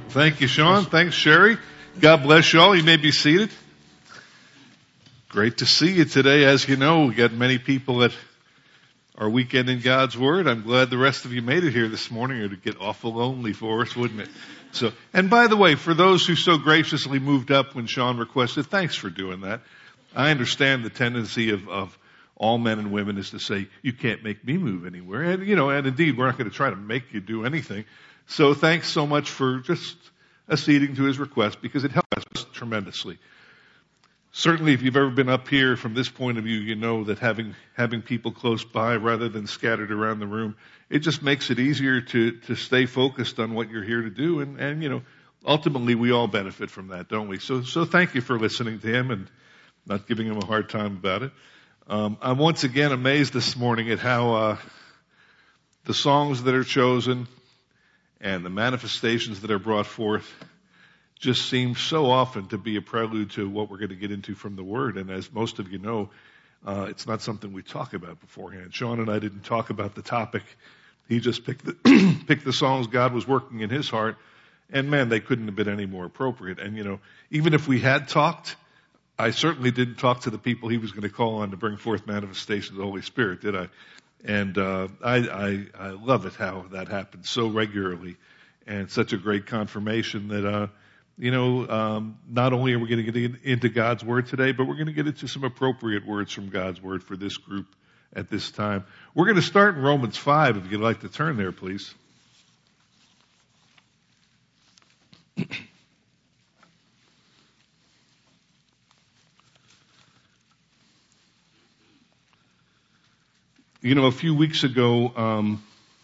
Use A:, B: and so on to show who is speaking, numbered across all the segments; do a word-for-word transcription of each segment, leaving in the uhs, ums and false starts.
A: Thank you, Sean. Thanks, Sherry. God bless you all. You may be seated. Great to see you today. As you know, we got many people at our weekend in God's Word. I'm glad the rest of you made it here this morning. It would get awful lonely for us, wouldn't it? So, and by the way, for those who so graciously moved up when Sean requested, thanks for doing that. I understand the tendency of, of all men and women is to say, you can't make me move anywhere. And, you know, and indeed, we're not going to try to make you do anything. So thanks so much for just acceding to his request, because it helps us tremendously. Certainly, if you've ever been up here from this point of view, you know that having having people close by rather than scattered around the room, it just makes it easier to to stay focused on what you're here to do. And, and you know, ultimately, we all benefit from that, don't we? So so thank you for listening to him and not giving him a hard time about it. Um, I'm once again amazed this morning at how uh, the songs that are chosen and the manifestations that are brought forth just seem so often to be a prelude to what we're going to get into from the Word. And as most of you know, uh, it's not something we talk about beforehand. Sean and I didn't talk about the topic. He just picked the, picked the songs God was working in his heart. And man, they couldn't have been any more appropriate. And you know, even if we had talked, I certainly didn't talk to the people he was going to call on to bring forth manifestations of the Holy Spirit, did I? And uh, I, I, I love it how that happens so regularly, and such a great confirmation that, uh, you know, um, not only are we going to get into God's Word today, but we're going to get into some appropriate words from God's Word for this group at this time. We're going to start in Romans five, if you'd like to turn there, please. You know, a few weeks ago, um,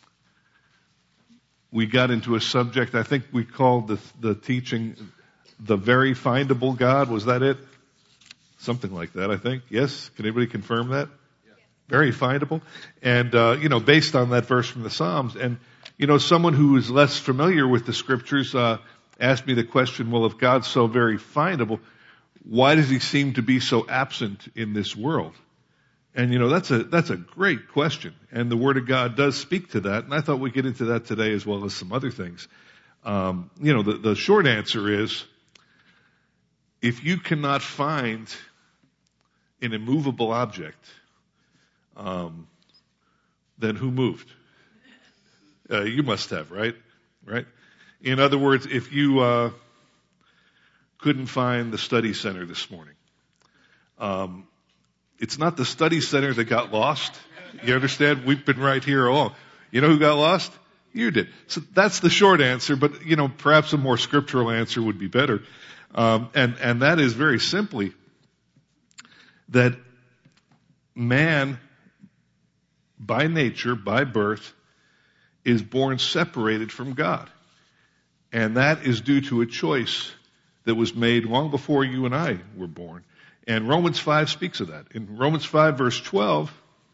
A: we got into a subject, I think we called the, the teaching, The Very Findable God. Was that it? Something like that, I think. Yes? Can anybody confirm that? Yeah. Very findable. And, uh, you know, based on that verse from the Psalms. And, you know, someone who is less familiar with the Scriptures uh, asked me the question, well, if God's so very findable, why does he seem to be so absent in this world? And you know, that's a, that's a great question. And the Word of God does speak to that. And I thought we'd get into that today as well as some other things. Um, you know, the, the short answer is, if you cannot find an immovable object, um, then who moved? Uh, you must have, right? Right? In other words, if you, uh, couldn't find the study center this morning, um, it's not the study center that got lost. You understand? We've been right here all. You know who got lost? You did. So that's the short answer, but you know, perhaps a more scriptural answer would be better. Um, and, and that is very simply that man, by nature, by birth, is born separated from God. And that is due to a choice that was made long before you and I were born. And Romans five speaks of that. In Romans five verse twelve,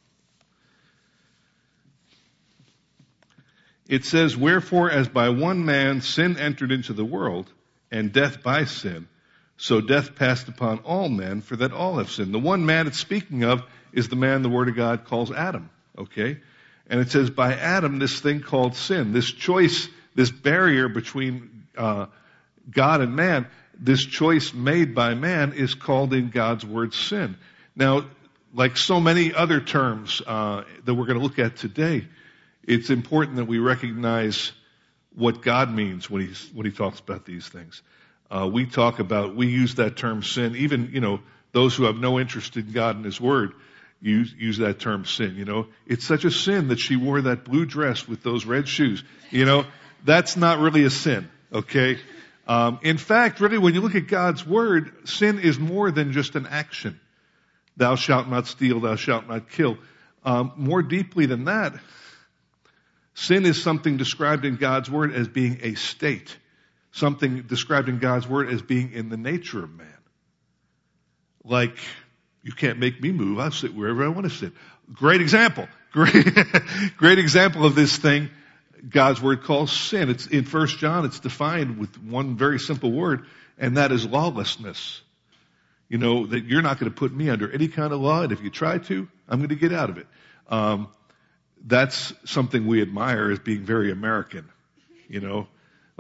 A: it says, wherefore as by one man sin entered into the world, and death by sin, so death passed upon all men, for that all have sinned. The one man it's speaking of is the man the Word of God calls Adam. Okay? And it says, by Adam, this thing called sin, this choice, this barrier between uh, God and man, this choice made by man is called in God's Word sin. Now, like so many other terms uh, that we're going to look at today, it's important that we recognize what God means when he's when he talks about these things. Uh, we talk about, we use that term sin. Even, you know, those who have no interest in God and His Word use use that term sin. You know, it's such a sin that she wore that blue dress with those red shoes. You know, that's not really a sin. Okay. Um, in fact, really, when you look at God's Word, sin is more than just an action. Thou shalt not steal, thou shalt not kill. Um, more deeply than that, sin is something described in God's Word as being a state. Something described in God's Word as being in the nature of man. Like, you can't make me move, I'll sit wherever I want to sit. Great example. Great, great example of this thing God's Word calls sin. It's in First John, it's defined with one very simple word, and that is lawlessness. You know, that you're not going to put me under any kind of law, and if you try to, I'm going to get out of it. Um, that's something we admire as being very American. You know,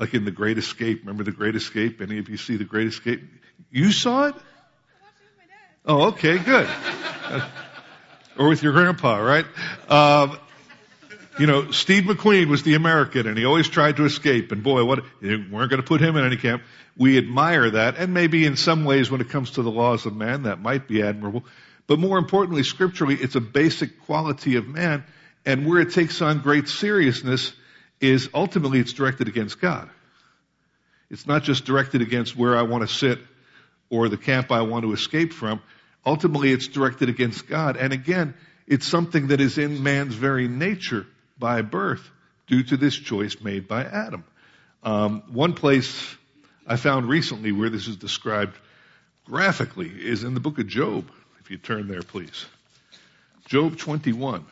A: Like in The Great Escape. Remember The Great Escape? Any of you see The Great Escape? You saw it? Oh, okay, good. Uh, or with your grandpa, right? Um, you know, Steve McQueen was the American, and he always tried to escape. And boy, what we weren't going to put him in any camp. We admire that, and maybe in some ways, when it comes to the laws of man, that might be admirable. But more importantly, scripturally, it's a basic quality of man, and where it takes on great seriousness is ultimately it's directed against God. It's not just directed against where I want to sit or the camp I want to escape from. Ultimately, it's directed against God. And again, it's something that is in man's very nature by birth due to this choice made by Adam. Um, one place I found recently where this is described graphically is in the book of Job. If you turn there, please. Job twenty-one.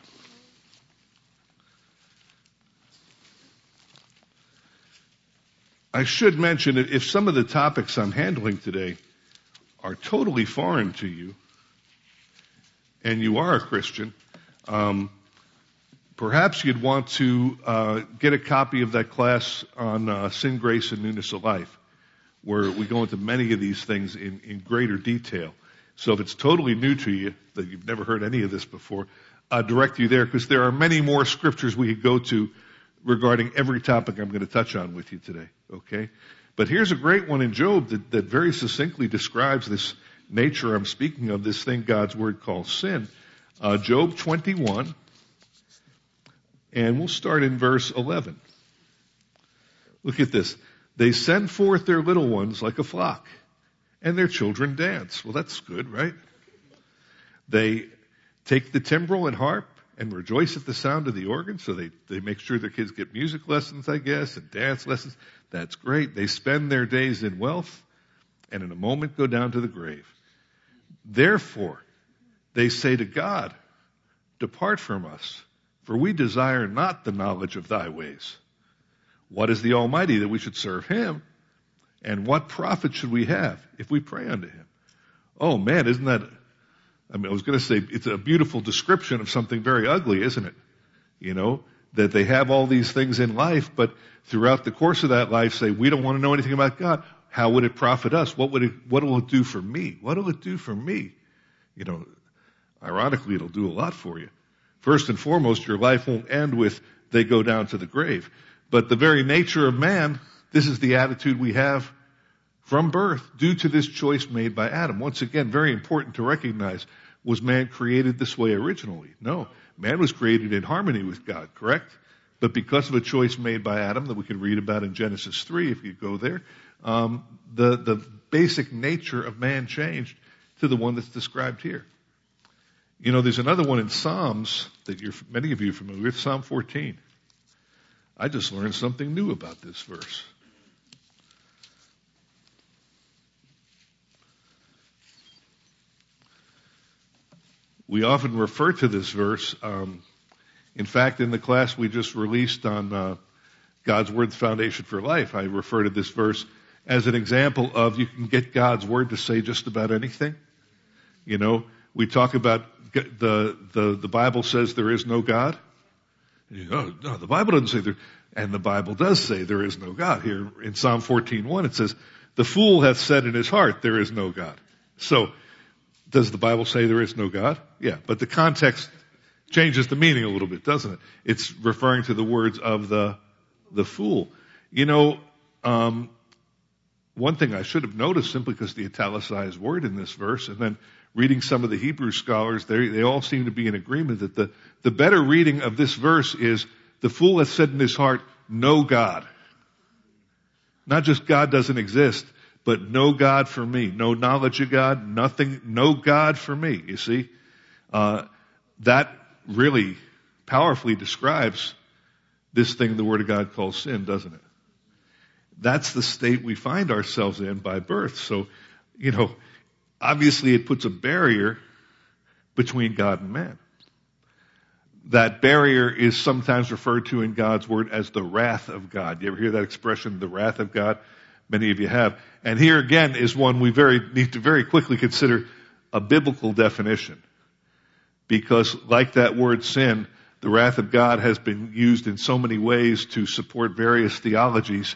A: I should mention that if some of the topics I'm handling today are totally foreign to you, and you are a Christian, um, perhaps you'd want to uh, get a copy of that class on uh, sin, grace, and newness of life, where we go into many of these things in, in greater detail. So if it's totally new to you, that you've never heard any of this before, I'll direct you there, because there are many more scriptures we could go to regarding every topic I'm going to touch on with you today, okay? But here's a great one in Job that, that very succinctly describes this nature I'm speaking of, this thing God's Word calls sin. Uh, Job twenty-one, and we'll start in verse eleven. Look at this. They send forth their little ones like a flock, and their children dance. Well, that's good, right? They take the timbrel and harp and rejoice at the sound of the organ, so they, they make sure their kids get music lessons, I guess, and dance lessons. That's great. They spend their days in wealth, and in a moment go down to the grave. Therefore, they say to God, depart from us, for we desire not the knowledge of thy ways. What is the Almighty that we should serve him? And what profit should we have if we pray unto him? Oh man, isn't that, I mean, I was going to say, it's a beautiful description of something very ugly, isn't it? You know, that they have all these things in life, but throughout the course of that life say, we don't want to know anything about God. How would it profit us? What would it, what will it do for me? What will it do for me? You know, ironically, it'll do a lot for you. First and foremost, your life won't end with they go down to the grave. But the very nature of man, this is the attitude we have from birth due to this choice made by Adam. Once again, very important to recognize, was man created this way originally? No. Man was created in harmony with God, correct? But because of a choice made by Adam that we can read about in Genesis three, if you go there, um, the, the basic nature of man changed to the one that's described here. You know, there's another one in Psalms that you're, many of you are familiar with, Psalm fourteen. I just learned something new about this verse. We often refer to this verse. Um, in fact, in the class we just released on uh, God's Word, the Foundation for Life, I refer to this verse as an example of you can get God's Word to say just about anything. You know, we talk about the the, the Bible says there is no God. You know, no, the Bible doesn't say there, and the Bible does say there is no God. Here in Psalm fourteen one, it says, the fool hath said in his heart, there is no God. So, does the Bible say there is no God? Yeah, but the context changes the meaning a little bit, doesn't it? It's referring to the words of the the fool. You know, um, one thing I should have noticed, simply because the italicized word in this verse, and then reading some of the Hebrew scholars, they they all seem to be in agreement that the, the better reading of this verse is, the fool hath said in his heart, no God. Not just God doesn't exist, but no God for me. No knowledge of God, nothing, no God for me, you see. Uh, that really powerfully describes this thing the Word of God calls sin, doesn't it? That's the state we find ourselves in by birth. So, you know, obviously it puts a barrier between God and man. That barrier is sometimes referred to in God's Word as the wrath of God. You ever hear that expression, the wrath of God? Many of you have. And here again is one we very need to very quickly consider a biblical definition. Because like that word sin, the wrath of God has been used in so many ways to support various theologies.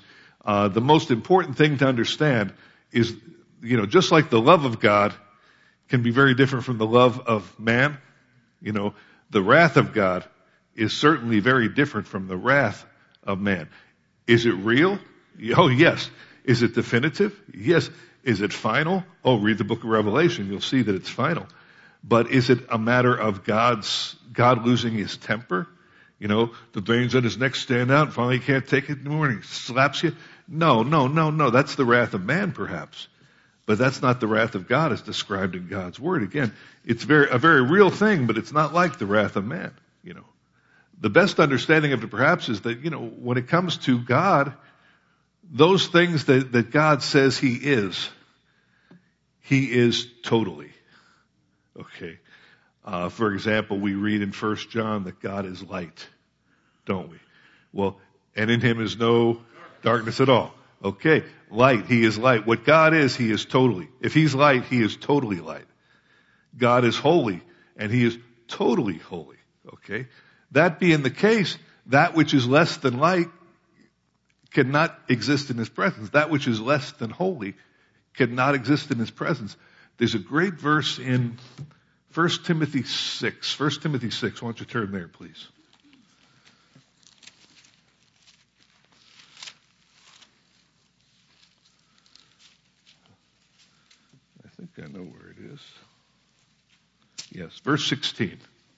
A: Uh, the most important thing to understand is, you know, just like the love of God can be very different from the love of man, you know, the wrath of God is certainly very different from the wrath of man. Is it real? Oh, yes. Is it definitive? Yes. Is it final? Oh, read the book of Revelation. You'll see that it's final. But is it a matter of God's, God losing his temper? You know, the veins on his neck stand out and finally he can't take it in the morning. Slaps you. No, no, no, no. That's the wrath of man, perhaps. But that's not the wrath of God as described in God's word. Again, it's very, a very real thing, but it's not like the wrath of man, you know. The best understanding of it perhaps is that, you know, when it comes to God, those things that, that God says he is, he is totally. Okay. Uh, for example, we read in First John that God is light, don't we? Well, and in him is no darkness at all. Okay. Light. He is light. What God is, he is totally. If he's light, he is totally light. God is holy, and he is totally holy. Okay. That being the case, that which is less than light cannot exist in his presence. That which is less than holy cannot exist in his presence. There's a great verse in First Timothy six. First Timothy six. Why don't you turn there, please? I think I know where it is. Yes, verse sixteen.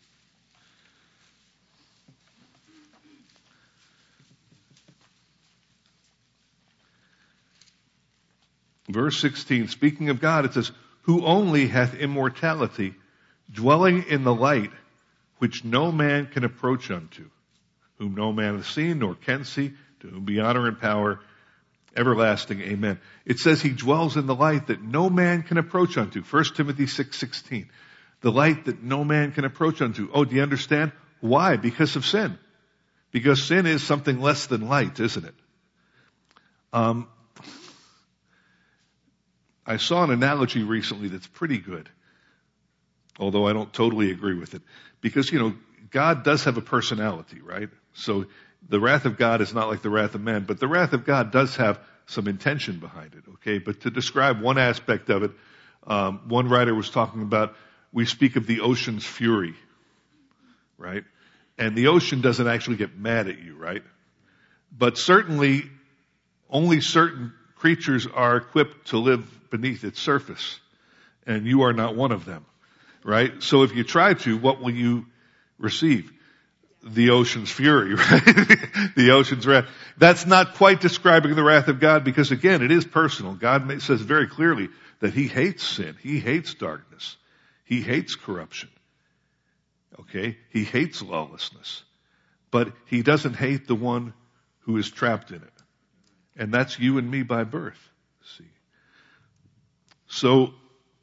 A: Verse sixteen, speaking of God, it says, who only hath immortality, dwelling in the light, which no man can approach unto, whom no man hath seen nor can see, to whom be honor and power, everlasting. Amen. It says he dwells in the light that no man can approach unto. First Timothy six sixteen. The light that no man can approach unto. Oh, do you understand? Why? Because of sin. Because sin is something less than light, isn't it? Um, I saw an analogy recently that's pretty good, although I don't totally agree with it. Because, you know, God does have a personality, right? So the wrath of God is not like the wrath of man, but the wrath of God does have some intention behind it, okay? But to describe one aspect of it, um, one writer was talking about, we speak of the ocean's fury, right? And the ocean doesn't actually get mad at you, right? But certainly, only certain creatures are equipped to live beneath its surface, and you are not one of them, right? So if you try to, what will you receive? The ocean's fury, right? The ocean's wrath. That's not quite describing the wrath of God, because again, it is personal. God says very clearly that he hates sin. He hates darkness. He hates corruption. Okay? He hates lawlessness. But he doesn't hate the one who is trapped in it. And that's you and me by birth. See? So,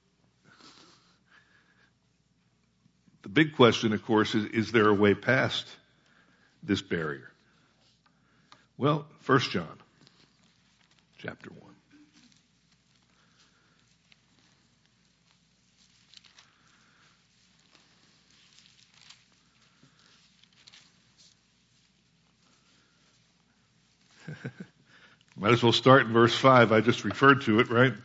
A: the big question, of course, is, is there a way past this barrier? Well, First John, chapter one. Might as well start in verse five. I just referred to it, right?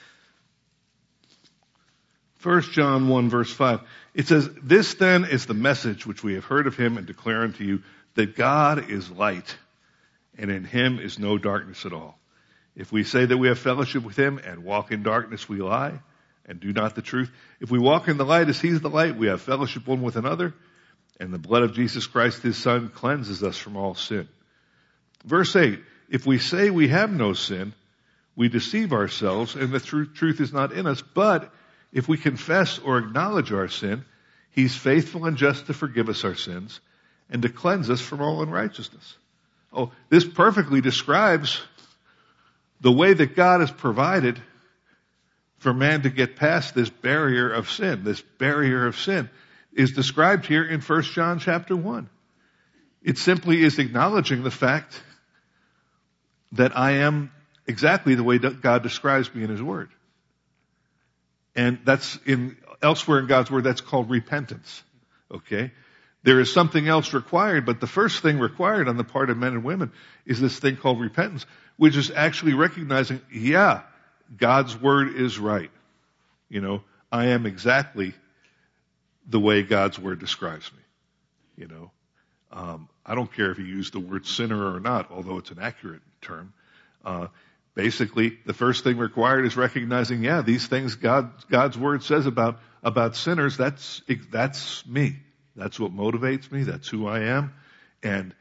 A: First John one, verse five. It says, this then is the message which we have heard of him and declare unto you, that God is light, and in him is no darkness at all. If we say that we have fellowship with him and walk in darkness, we lie and do not the truth. If we walk in the light as he is the light, we have fellowship one with another, and the blood of Jesus Christ, his Son, cleanses us from all sin. Verse eight, if we say we have no sin, we deceive ourselves, and the tr- truth is not in us. But if we confess or acknowledge our sin, he's faithful and just to forgive us our sins and to cleanse us from all unrighteousness. Oh, this perfectly describes the way that God has provided for man to get past this barrier of sin. This barrier of sin is described here in First John chapter one. It simply is acknowledging the fact that I am exactly the way that God describes me in his word. And that's in, elsewhere in God's word, that's called repentance. Okay? There is something else required, but the first thing required on the part of men and women is this thing called repentance, which is actually recognizing, yeah, God's word is right. You know, I am exactly the way God's word describes me. You know, um, I don't care if you use the word sinner or not, although it's an accurate term. Uh, basically, the first thing required is recognizing, yeah, these things God, God's word says about, about sinners, that's, that's me. That's what motivates me. That's who I am. And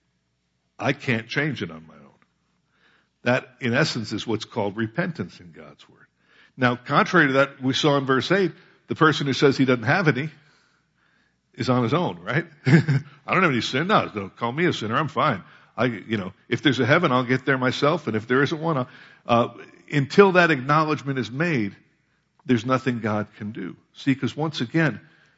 A: I can't change it on my own. That, in essence, is what's called repentance in God's word. Now, contrary to that, we saw in verse eight, the person who says he doesn't have any is on his own, right? I don't have any sin. No, don't call me a sinner. I'm fine. I, you know, if there's a heaven, I'll get there myself. And if there isn't one, I'll, uh, until that acknowledgement is made, there's nothing God can do. See, because once again,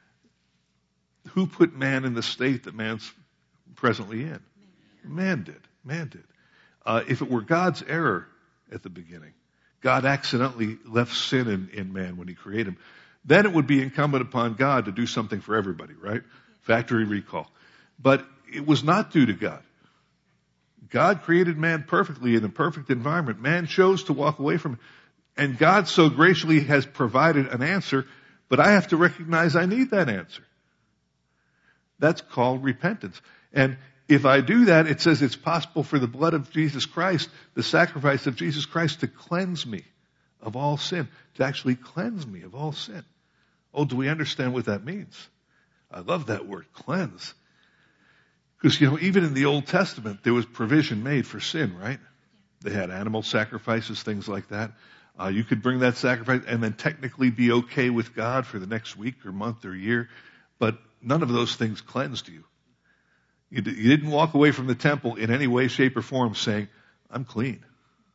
A: who put man in the state that man's presently in? Man did. Man did. Uh, if it were God's error at the beginning, God accidentally left sin in, in man when he created him, then it would be incumbent upon God to do something for everybody, right? Factory recall. But it was not due to God. God created man perfectly in a perfect environment. Man chose to walk away from it. And God so graciously has provided an answer, but I have to recognize I need that answer. That's called repentance. And if I do that, it says it's possible for the blood of Jesus Christ, the sacrifice of Jesus Christ, to cleanse me of all sin, to actually cleanse me of all sin. Oh, do we understand what that means? I love that word, cleanse. Because, you know, even in the Old Testament, there was provision made for sin, right? They had animal sacrifices, things like that. Uh, you could bring that sacrifice and then technically be okay with God for the next week or month or year, but none of those things cleansed you. You, d- you didn't walk away from the temple in any way, shape, or form saying, I'm clean.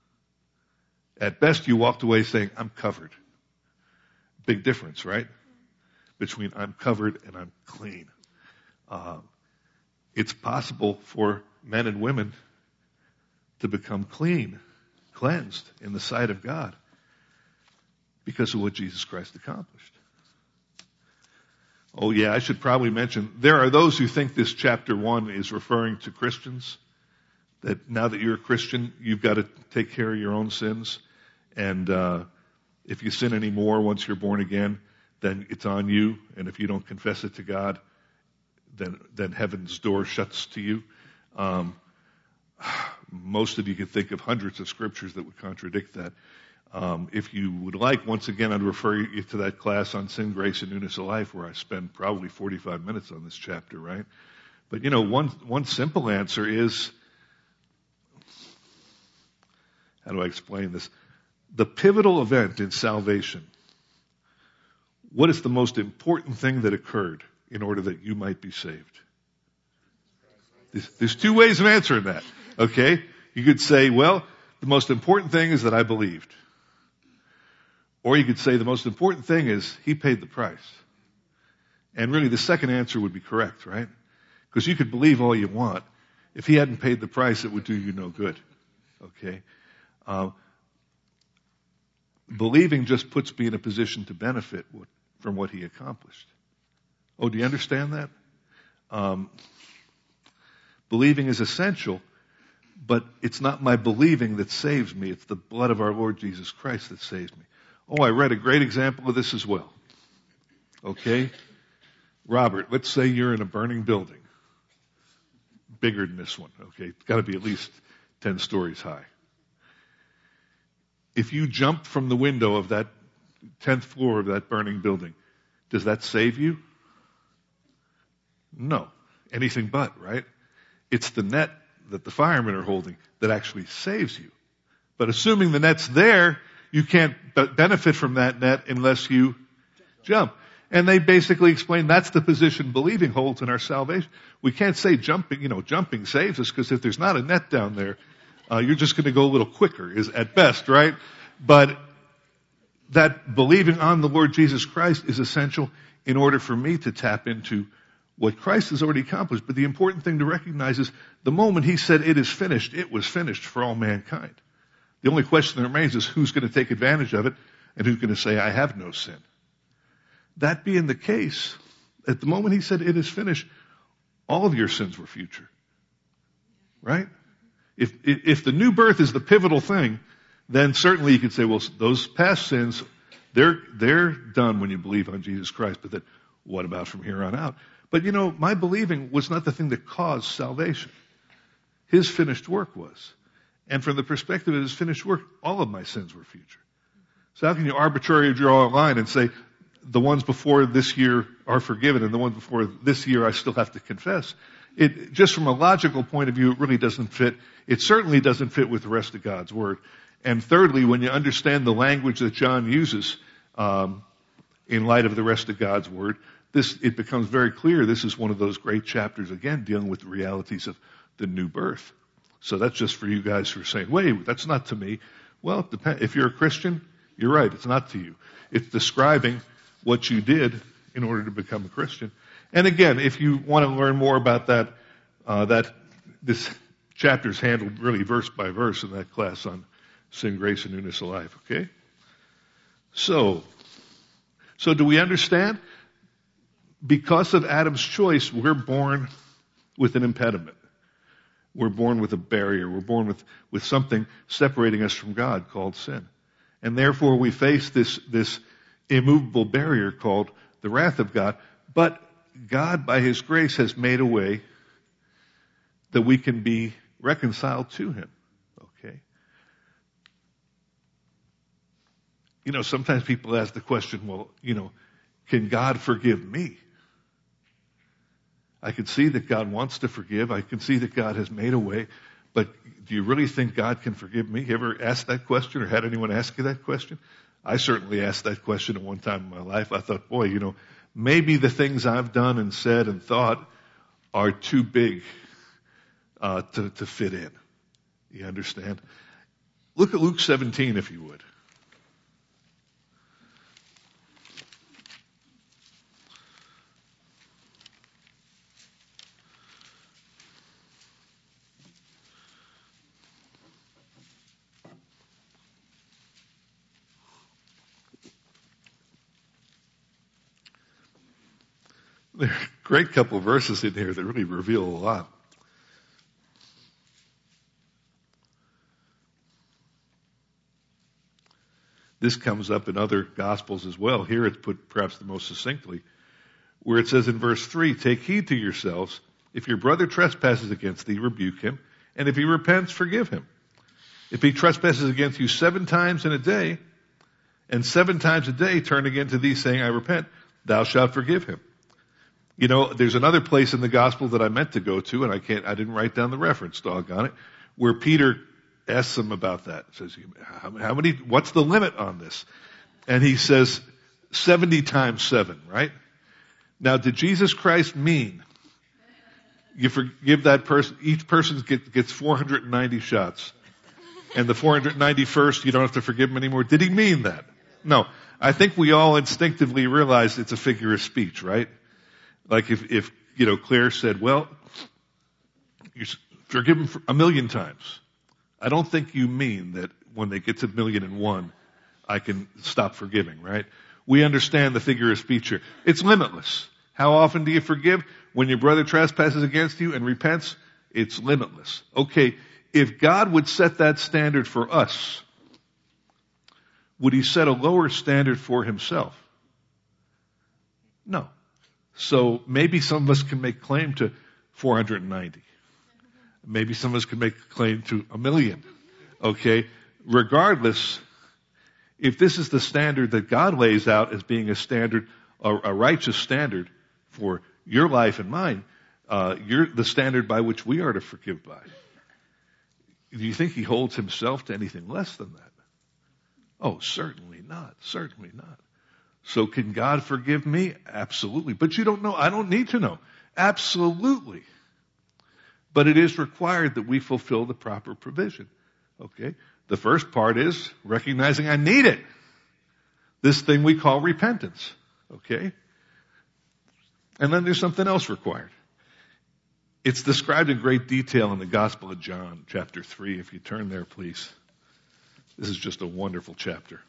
A: At best, you walked away saying, I'm covered. Big difference, right? Between I'm covered and I'm clean. Um, it's possible for men and women to become clean, cleansed in the sight of God because of what Jesus Christ accomplished. Oh yeah, I should probably mention, there are those who think this chapter one is referring to Christians, that now that you're a Christian, you've got to take care of your own sins, and uh, if you sin anymore once you're born again, then it's on you, and if you don't confess it to God, then then heaven's door shuts to you. Um, most of you can think of hundreds of scriptures that would contradict that. Um, if you would like, once again, I'd refer you to that class on sin, grace, and newness of life, where I spend probably forty-five minutes on this chapter, right? But you know, one one simple answer is, how do I explain this? The pivotal event in salvation. What is the most important thing that occurred in order that you might be saved? There's, there's two ways of answering that, okay? You could say, well, the most important thing is that I believed. Or you could say the most important thing is he paid the price. And really the second answer would be correct, right? Because you could believe all you want. If he hadn't paid the price, it would do you no good, okay? Uh, believing just puts me in a position to benefit what, from what he accomplished. Oh, do you understand that? Um, believing is essential, but it's not my believing that saves me. It's the blood of our Lord Jesus Christ that saves me. Oh, I read a great example of this as well. Okay? Robert, let's say you're in a burning building. Bigger than this one, okay? It's got to be at least ten stories high. If you jump from the window of that tenth floor of that burning building, does that save you? No. Anything but, right? It's the net that the firemen are holding that actually saves you. But assuming the net's there, you can't benefit from that net unless you jump. And they basically explain that's the position believing holds in our salvation. We can't say jumping, you know, jumping saves us, because if there's not a net down there, uh, you're just going to go a little quicker, is at best, right? But that believing on the Lord Jesus Christ is essential in order for me to tap into what Christ has already accomplished. But the important thing to recognize is the moment he said it is finished, it was finished for all mankind. The only question that remains is who's going to take advantage of it and who's going to say, I have no sin. That being the case, at the moment he said it is finished, all of your sins were future. Right? If, if the new birth is the pivotal thing, then certainly you could say, well, those past sins, they're, they're done when you believe on Jesus Christ. But then what about from here on out? But you know, my believing was not the thing that caused salvation. His finished work was. And from the perspective of his finished work, all of my sins were future. So how can you arbitrarily draw a line and say, the ones before this year are forgiven and the ones before this year I still have to confess? It, just from a logical point of view, it really doesn't fit. It certainly doesn't fit with the rest of God's Word. And thirdly, when you understand the language that John uses um, in light of the rest of God's Word, this it becomes very clear this is one of those great chapters, again, dealing with the realities of the new birth. So that's just for you guys who are saying, wait, that's not to me. Well, it depends. If you're a Christian, you're right, it's not to you. It's describing what you did in order to become a Christian. And again, if you want to learn more about that, uh, that this chapter is handled really verse by verse in that class on sin, grace, and newness of life. Okay. So, so do we understand? Because of Adam's choice, we're born with an impediment. We're born with a barrier. We're born with with something separating us from God called sin, and therefore we face this this immovable barrier called the wrath of God. But God, by His grace, has made a way that we can be reconciled to Him. Okay? You know, sometimes people ask the question, well, you know, can God forgive me? I can see that God wants to forgive. I can see that God has made a way. But do you really think God can forgive me? You ever asked that question or had anyone ask you that question? I certainly asked that question at one time in my life. I thought, boy, you know, maybe the things I've done and said and thought are too big uh, to, to fit in. You understand? Look at Luke seventeen, if you would. There are a great couple of verses in here that really reveal a lot. This comes up in other Gospels as well. Here it's put perhaps the most succinctly, where it says in verse three, take heed to yourselves. If your brother trespasses against thee, rebuke him. And if he repents, forgive him. If he trespasses against you seven times in a day, and seven times a day turn again to thee, saying, I repent, thou shalt forgive him. You know, there's another place in the gospel that I meant to go to, and I can't, I didn't write down the reference, doggone it, where Peter asks him about that. Says, how, how many, what's the limit on this? And he says, seventy times seven, right? Now, did Jesus Christ mean you forgive that person, each person get, gets four hundred ninety shots, and the four hundred ninety-first, you don't have to forgive them anymore? Did he mean that? No. I think we all instinctively realize it's a figure of speech, right? Like if, if, you know, Claire said, well, you forgive them a million times. I don't think you mean that when they get to a million and one, I can stop forgiving, right? We understand the figure of speech here. It's limitless. How often do you forgive? When your brother trespasses against you and repents, it's limitless. Okay, if God would set that standard for us, would He set a lower standard for Himself? No. So maybe some of us can make claim to four hundred ninety. Maybe some of us can make a claim to a million. Okay? Regardless, if this is the standard that God lays out as being a standard, a, a righteous standard for your life and mine, uh, you're the standard by which we are to forgive by. Do you think He holds Himself to anything less than that? Oh, certainly not. Certainly not. So can God forgive me? Absolutely. But you don't know. I don't need to know. Absolutely. But it is required that we fulfill the proper provision. Okay? The first part is recognizing I need it. This thing we call repentance. Okay? And then there's something else required. It's described in great detail in the Gospel of John, chapter three. If you turn there, please. This is just a wonderful chapter.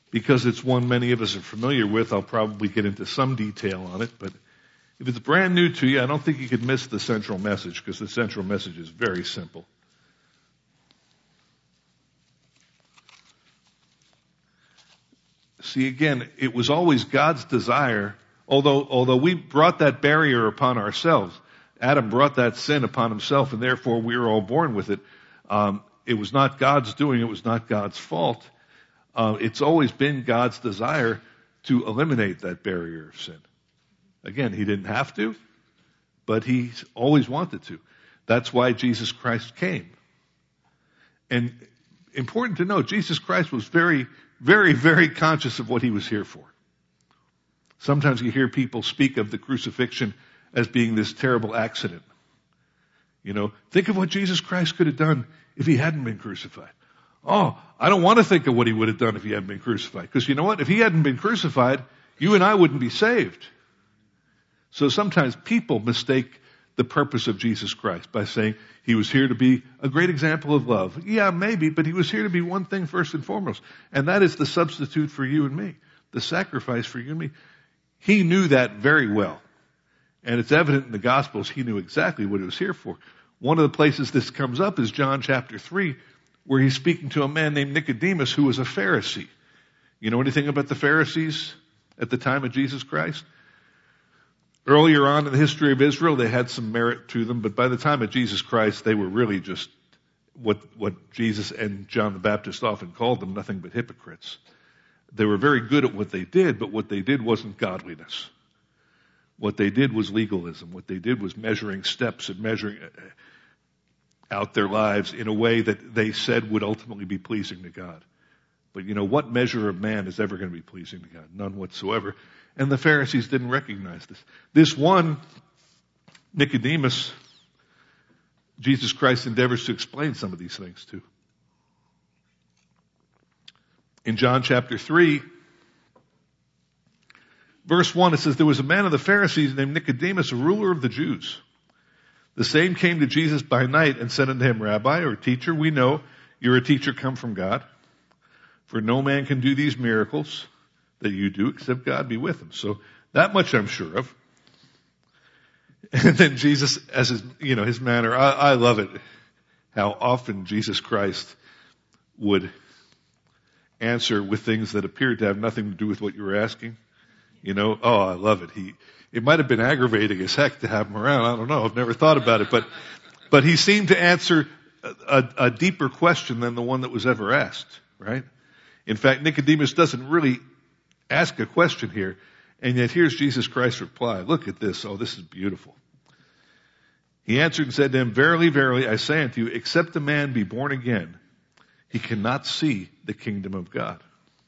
A: because it's one many of us are familiar with, I'll probably get into some detail on it, but if it's brand new to you, I don't think you could miss the central message, because the central message is very simple. See, again, it was always God's desire, although, although we brought that barrier upon ourselves. Adam brought that sin upon himself, and therefore we were all born with it. Um, it was not God's doing, it was not God's fault. Uh, it's always been God's desire to eliminate that barrier of sin. Again, he didn't have to, but he always wanted to. That's why Jesus Christ came. And important to note, Jesus Christ was very, very, very conscious of what he was here for. Sometimes you hear people speak of the crucifixion as being this terrible accident. You know, think of what Jesus Christ could have done if he hadn't been crucified. Oh, I don't want to think of what he would have done if he hadn't been crucified. Because you know what? If he hadn't been crucified, you and I wouldn't be saved. So sometimes people mistake the purpose of Jesus Christ by saying he was here to be a great example of love. Yeah, maybe, but he was here to be one thing first and foremost. And that is the substitute for you and me. The sacrifice for you and me. He knew that very well. And it's evident in the Gospels he knew exactly what he was here for. One of the places this comes up is John chapter three, where he's speaking to a man named Nicodemus who was a Pharisee. You know anything about the Pharisees at the time of Jesus Christ? Earlier on in the history of Israel, they had some merit to them, but by the time of Jesus Christ, they were really just what, what Jesus and John the Baptist often called them, nothing but hypocrites. They were very good at what they did, but what they did wasn't godliness. What they did was legalism. What they did was measuring steps and measuring out their lives in a way that they said would ultimately be pleasing to God. But you know, what measure of man is ever going to be pleasing to God? None whatsoever. And the Pharisees didn't recognize this. This one, Nicodemus, Jesus Christ endeavors to explain some of these things to. In John chapter three, verse one, it says, there was a man of the Pharisees named Nicodemus, a ruler of the Jews. The same came to Jesus by night and said unto him, Rabbi, or teacher, we know you're a teacher come from God. For no man can do these miracles that you do except God be with him. So that much I'm sure of. And then Jesus, as his, you know, his manner, I, I love it, how often Jesus Christ would answer with things that appeared to have nothing to do with what you were asking. You know, oh, I love it. He, it might have been aggravating as heck to have him around. I don't know. I've never thought about it, but, but he seemed to answer a, a, a deeper question than the one that was ever asked, right? In fact, Nicodemus doesn't really ask a question here, and yet here's Jesus Christ's reply. Look at this. Oh, this is beautiful. He answered and said to him, Verily, verily, I say unto you, except a man be born again, he cannot see the kingdom of God.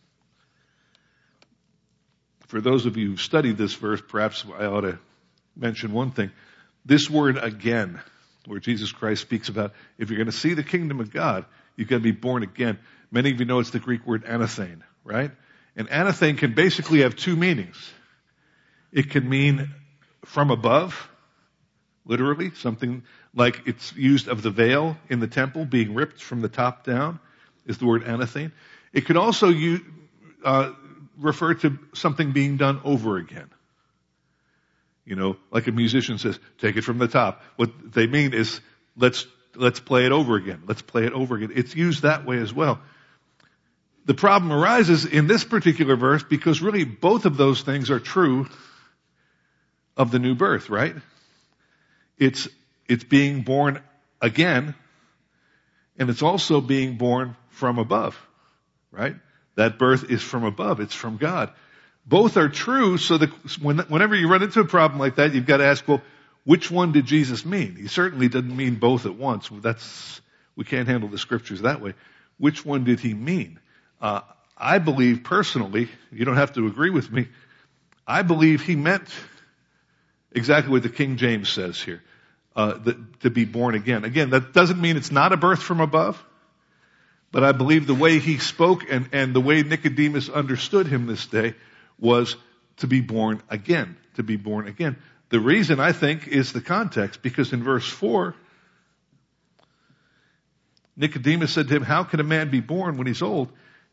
A: For those of you who've studied this verse, perhaps I ought to mention one thing. This word again, where Jesus Christ speaks about if you're going to see the kingdom of God, you've got to be born again. Many of you know it's the Greek word anathane, right? And anathane can basically have two meanings. It can mean from above, literally, something like it's used of the veil in the temple being ripped from the top down is the word anathane. It could also use, uh, refer to something being done over again. You know, like a musician says, take it from the top. What they mean is, let's, let's play it over again. Let's play it over again. It's used that way as well. The problem arises in this particular verse because really both of those things are true of the new birth, right? It's, it's being born again, and it's also being born from above, right? That birth is from above. It's from God. Both are true, so that when, whenever you run into a problem like that, you've got to ask, well, which one did Jesus mean? He certainly didn't mean both at once. That's, we can't handle the scriptures that way. Which one did he mean? Uh, I believe personally, you don't have to agree with me, I believe he meant exactly what the King James says here, uh, that, to be born again. Again, that doesn't mean it's not a birth from above, but I believe the way he spoke and, and the way Nicodemus understood him this day was to be born again, to be born again. The reason, I think, is the context, because in verse four, Nicodemus said to him, how can a man be born when he's old?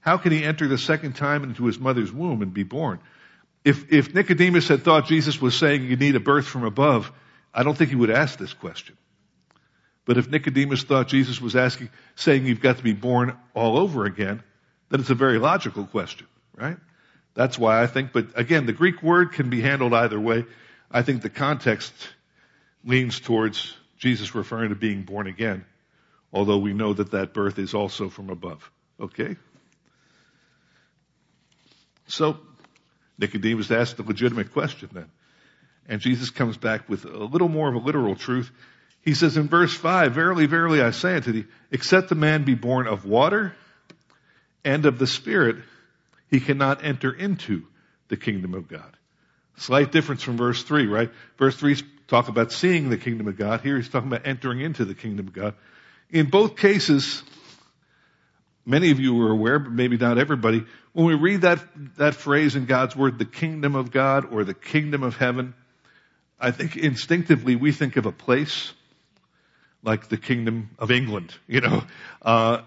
A: How can he enter the second time into his mother's womb and be born? If, if Nicodemus had thought Jesus was saying you need a birth from above, I don't think he would ask this question. But if Nicodemus thought Jesus was asking, saying you've got to be born all over again, then it's a very logical question, right? That's why I think, but again, the Greek word can be handled either way. I think the context leans towards Jesus referring to being born again, although we know that that birth is also from above. Okay? So, Nicodemus asked a legitimate question then. And Jesus comes back with a little more of a literal truth. He says in verse five, verily, verily, I say unto thee, except a man be born of water and of the Spirit, he cannot enter into the kingdom of God. Slight difference from verse three, right? Verse three talk about seeing the kingdom of God. Here he's talking about entering into the kingdom of God. In both cases, many of you are aware, but maybe not everybody, when we read that, that phrase in God's word, the kingdom of God or the kingdom of heaven, I think instinctively we think of a place like the kingdom of England, you know. Uh,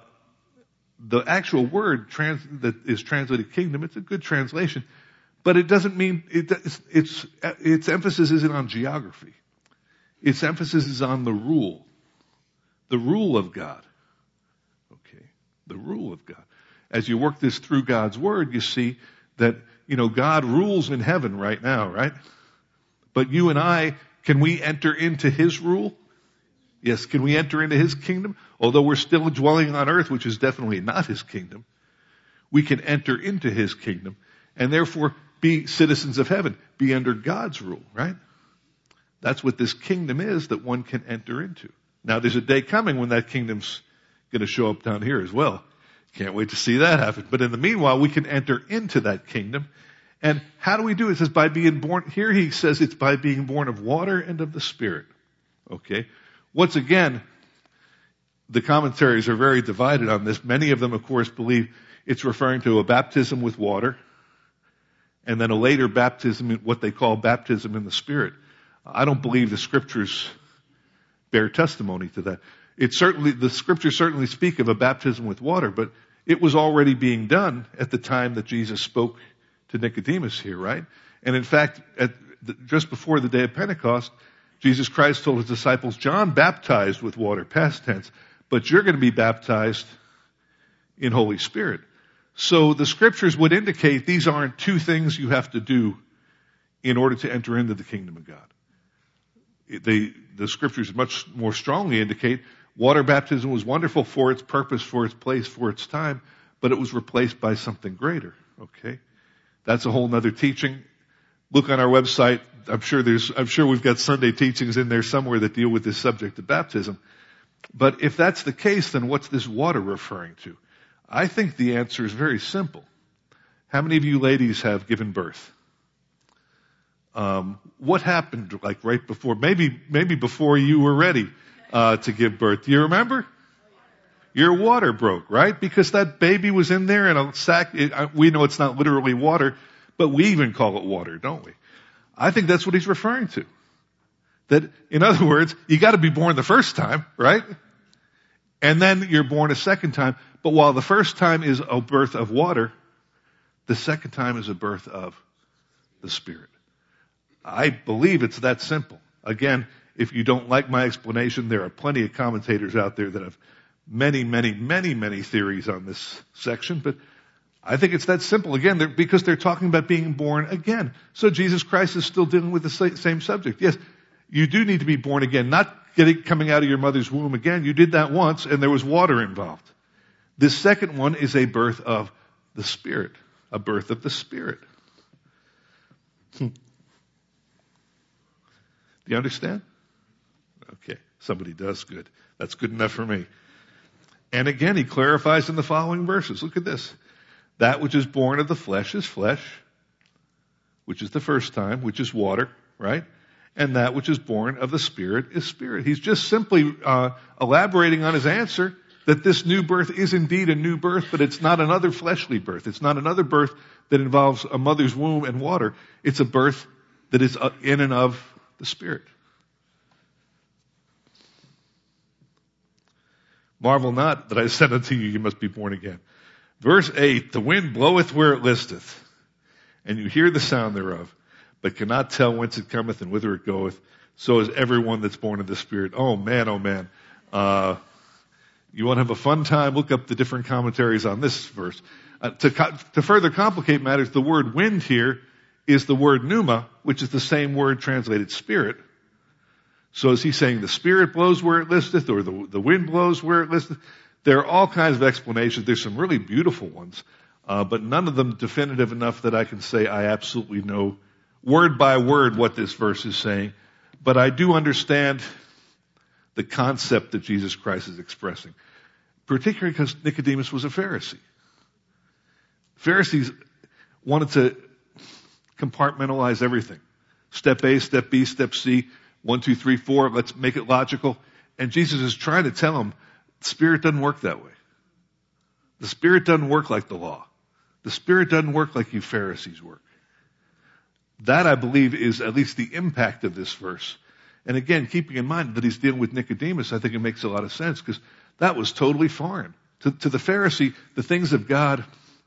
A: the actual word trans, that is translated kingdom, it's a good translation, but it doesn't mean, it, it's, it's, its emphasis isn't on geography. Its emphasis is on the rule. The rule of God. Okay. The rule of God. As you work this through God's word, you see that, you know, God rules in heaven right now, right? But you and I, can we enter into his rule? Yes, can we enter into his kingdom? Although we're still dwelling on earth, which is definitely not his kingdom, we can enter into his kingdom and therefore be citizens of heaven, be under God's rule, right? That's what this kingdom is that one can enter into. Now there's a day coming when that kingdom's going to show up down here as well. Can't wait to see that happen. But in the meanwhile, we can enter into that kingdom. And how do we do it? It says by being born, here he says it's by being born of water and of the Spirit. Okay? Once again, the commentaries are very divided on this. Many of them, of course, believe it's referring to a baptism with water and then a later baptism, what they call baptism in the Spirit. I don't believe the scriptures bear testimony to that. It certainly, the scriptures certainly speak of a baptism with water, but it was already being done at the time that Jesus spoke to Nicodemus here, right? And in fact, at the, just before the day of Pentecost, Jesus Christ told his disciples, John baptized with water, past tense, but you're going to be baptized in Holy Spirit. So the scriptures would indicate these aren't two things you have to do in order to enter into the kingdom of God. They, the scriptures much more strongly indicate water baptism was wonderful for its purpose, for its place, for its time, but it was replaced by something greater. Okay? That's a whole nother teaching. Look on our website. I'm sure there's, I'm sure we've got Sunday teachings in there somewhere that deal with this subject of baptism. But if that's the case, then what's this water referring to? I think the answer is very simple. How many of you ladies have given birth? Um, what happened like right before, maybe, maybe before you were ready, uh, to give birth? Do you remember? Your water broke, right? Because that baby was in there in a sack. It, we know it's not literally water, but we even call it water, don't we? I think that's what he's referring to. That, in other words, you gotta be born the first time, right? And then you're born a second time. But while the first time is a birth of water, the second time is a birth of the Spirit. I believe it's that simple. Again, if you don't like my explanation, there are plenty of commentators out there that have many, many, many, many theories on this section, but I think it's that simple. Again, they're, because they're talking about being born again. So Jesus Christ is still dealing with the same subject. Yes, you do need to be born again, not getting, coming out of your mother's womb again. You did that once and there was water involved. This second one is a birth of the Spirit, a birth of the Spirit. Hmm. Do you understand? Okay, somebody does. Good. That's good enough for me. And again, he clarifies in the following verses. Look at this. That which is born of the flesh is flesh, which is the first time, which is water, right? And that which is born of the Spirit is spirit. He's just simply uh, elaborating on his answer that this new birth is indeed a new birth, but it's not another fleshly birth. It's not another birth that involves a mother's womb and water. It's a birth that is in and of the Spirit. Marvel not that I said unto you, you must be born again. Verse eight, the wind bloweth where it listeth, and you hear the sound thereof, but cannot tell whence it cometh and whither it goeth. So is everyone that's born of the Spirit. Oh man, oh man. Uh, you want to have a fun time? Look up the different commentaries on this verse. Uh, to, co- to further complicate matters, the word wind here is the word pneuma, which is the same word translated spirit. So is he saying the Spirit blows where it listeth, or the, the wind blows where it listeth? There are all kinds of explanations. There's some really beautiful ones, uh, but none of them definitive enough that I can say I absolutely know word by word what this verse is saying. But I do understand the concept that Jesus Christ is expressing, particularly because Nicodemus was a Pharisee. Pharisees wanted to compartmentalize everything. Step A, step B, step C, one, two, three, four, let's make it logical. And Jesus is trying to tell them, the Spirit doesn't work that way. The Spirit doesn't work like the law. The Spirit doesn't work like you Pharisees work. That, I believe, is at least the impact of this verse. And again, keeping in mind that he's dealing with Nicodemus, I think it makes a lot of sense, because that was totally foreign. To, to the Pharisee, the things of God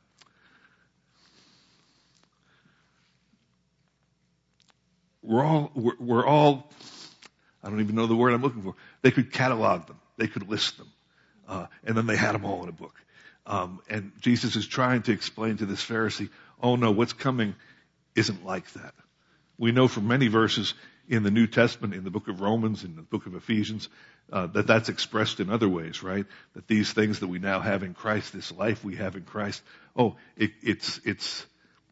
A: were all, were, were all, I don't even know the word I'm looking for. They could catalog them. They could list them. Uh, and then they had them all in a book. Um, and Jesus is trying to explain to this Pharisee, oh no, what's coming isn't like that. We know from many verses in the New Testament, in the book of Romans, in the book of Ephesians, uh, that that's expressed in other ways, right? That these things that we now have in Christ, this life we have in Christ, oh, it, it's, it's,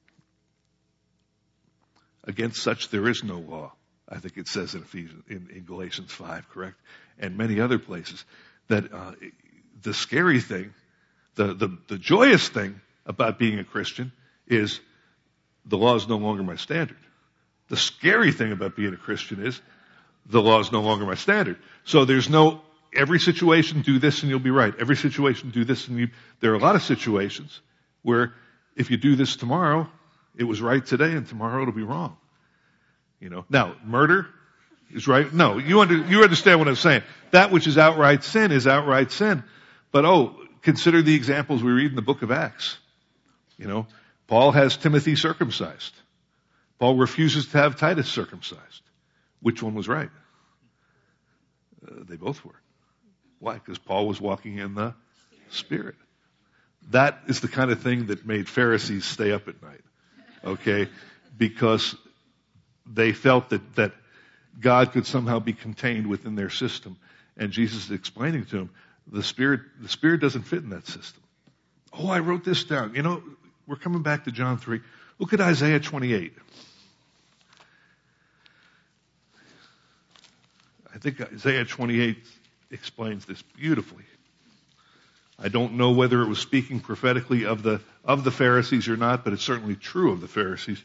A: against such there is no law. I think it says in Ephesians, in, in Galatians five, correct? And many other places. That uh, the scary thing, the, the, the joyous thing about being a Christian is the law is no longer my standard. The scary thing about being a Christian is the law is no longer my standard. So there's no, every situation do this and you'll be right. Every situation do this and you, there are a lot of situations where if you do this tomorrow, it was right today and tomorrow it'll be wrong. You know, now murder is right. No, you under, you understand what I'm saying. That which is outright sin is outright sin. But oh, consider the examples we read in the book of Acts. You know, Paul has Timothy circumcised. Paul refuses to have Titus circumcised. Which one was right? Uh, they both were. Why? Because Paul was walking in the Spirit. That is the kind of thing that made Pharisees stay up at night. Okay? Because they felt that, that God could somehow be contained within their system. And Jesus is explaining to them, the Spirit, the Spirit doesn't fit in that system. Oh, I wrote this down. You know, we're coming back to John three. Look at Isaiah twenty-eight. I think Isaiah twenty-eight explains this beautifully. I don't know whether it was speaking prophetically of the, of the Pharisees or not, but it's certainly true of the Pharisees.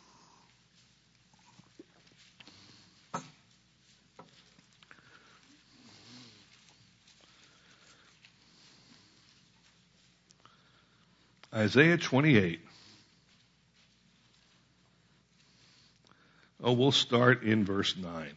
A: Isaiah twenty-eight. Oh, we'll start in verse nine.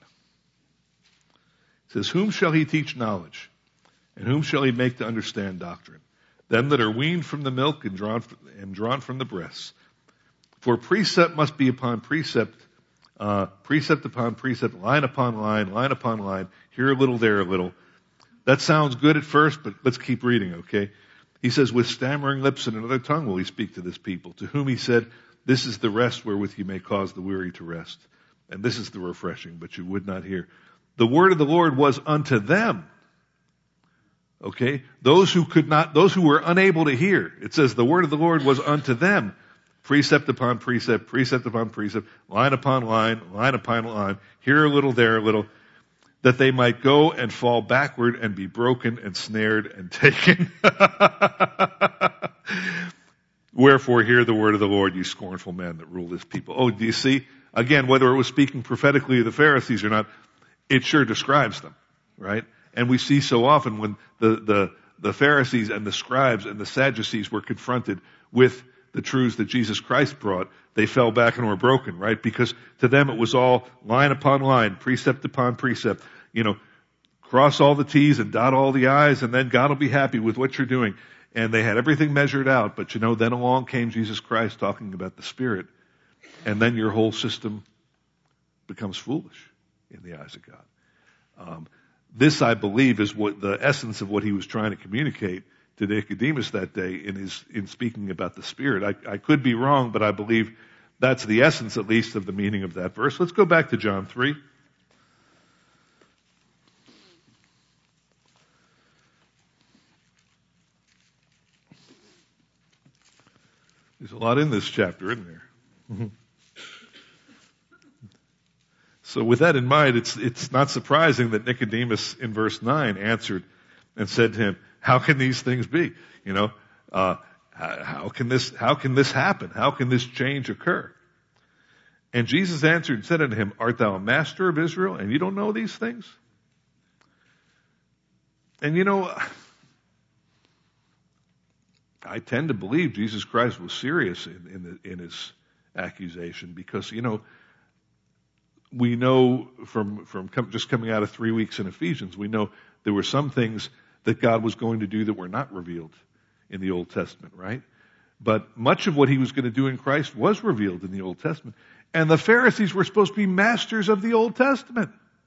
A: It says, whom shall he teach knowledge? And whom shall he make to understand doctrine? Them that are weaned from the milk and drawn, and drawn from the breasts. For precept must be upon precept, uh, precept upon precept, line upon line, line upon line, here a little, there a little. That sounds good at first, but let's keep reading, okay? He says, with stammering lips and another tongue will he speak to this people, to whom he said, this is the rest wherewith you may cause the weary to rest. And this is the refreshing, but you would not hear. The word of the Lord was unto them. Okay? Those who could not, those who were unable to hear. It says the word of the Lord was unto them. Precept upon precept, precept upon precept, line upon line, line upon line, here a little, there a little, that they might go and fall backward and be broken and snared and taken. Wherefore hear the word of the Lord, you scornful men that rule this people. Oh, do you see? Again, whether it was speaking prophetically of the Pharisees or not, it sure describes them, right? And we see so often when the, the, the Pharisees and the scribes and the Sadducees were confronted with the truths that Jesus Christ brought, they fell back and were broken, right? Because to them it was all line upon line, precept upon precept. You know, cross all the T's and dot all the I's, and then God will be happy with what you're doing. And they had everything measured out, but you know, then along came Jesus Christ talking about the Spirit, and then your whole system becomes foolish in the eyes of God. Um, this, I believe, is what the essence of what he was trying to communicate to Nicodemus that day in his in speaking about the Spirit. I, I could be wrong, but I believe that's the essence, at least, of the meaning of that verse. Let's go back to John three. There's a lot in this chapter, isn't there? So with that in mind, it's it's not surprising that Nicodemus in verse nine answered and said to him, "How can these things be? You know, uh, how, how can this how can this happen? How can this change occur?" And Jesus answered and said unto him, "Art thou a master of Israel, and you don't know these things?" And you know, I tend to believe Jesus Christ was serious in in, the, in his accusation, because you know, we know from from com- just coming out of three weeks in Ephesians, we know there were some things that God was going to do that were not revealed in the Old Testament, right? But much of what he was going to do in Christ was revealed in the Old Testament. And the Pharisees were supposed to be masters of the Old Testament.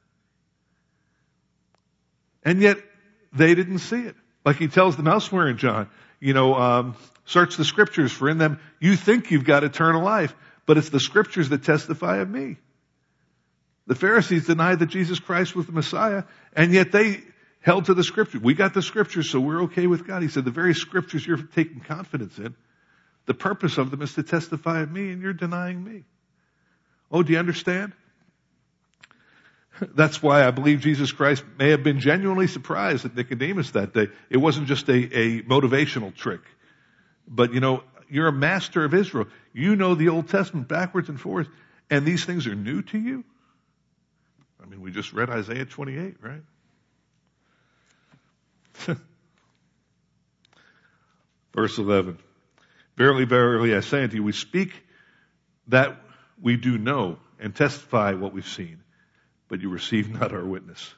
A: And yet, they didn't see it. Like he tells them elsewhere in John, you know, um, search the Scriptures, for in them you think you've got eternal life, but it's the Scriptures that testify of me. The Pharisees denied that Jesus Christ was the Messiah, and yet they held to the Scriptures. We got the Scriptures, so we're okay with God. He said, the very Scriptures you're taking confidence in, the purpose of them is to testify of me, and you're denying me. Oh, do you understand? That's why I believe Jesus Christ may have been genuinely surprised at Nicodemus that day. It wasn't just a, a motivational trick. But, you know, you're a master of Israel. You know the Old Testament backwards and forwards, and these things are new to you? I mean, we just read Isaiah twenty-eight, right? Verse eleven. Verily, verily, I say unto you, we speak that we do know and testify what we've seen, but you receive not our witness.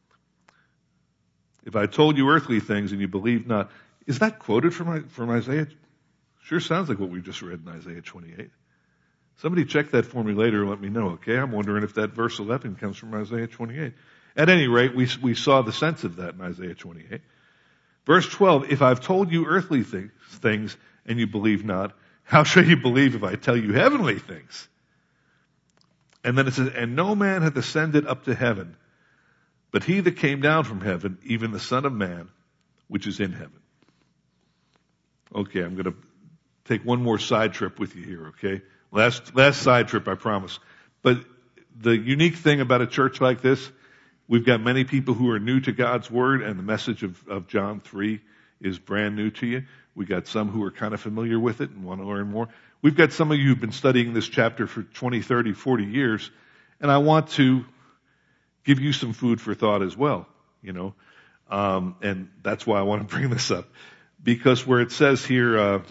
A: If I told you earthly things and you believe not, is that quoted from, from Isaiah? Sure sounds like what we just read in Isaiah twenty-eight. Somebody check that for me later and let me know, okay? I'm wondering if that verse eleven comes from Isaiah twenty-eight. At any rate, we, we saw the sense of that in Isaiah twenty-eight. Verse twelve, if I've told you earthly things, things and you believe not, how shall you believe if I tell you heavenly things? And then it says, and no man hath ascended up to heaven, but he that came down from heaven, even the Son of Man, which is in heaven. Okay, I'm going to take one more side trip with you here, okay? Last, last side trip, I promise. But the unique thing about a church like this, we've got many people who are new to God's Word, and the message of, of John three is brand new to you. We got some who are kind of familiar with it and want to learn more. We've got some of you who've been studying this chapter for twenty, thirty, forty years, and I want to give you some food for thought as well, you know. Um, and that's why I want to bring this up. Because where it says here, uh,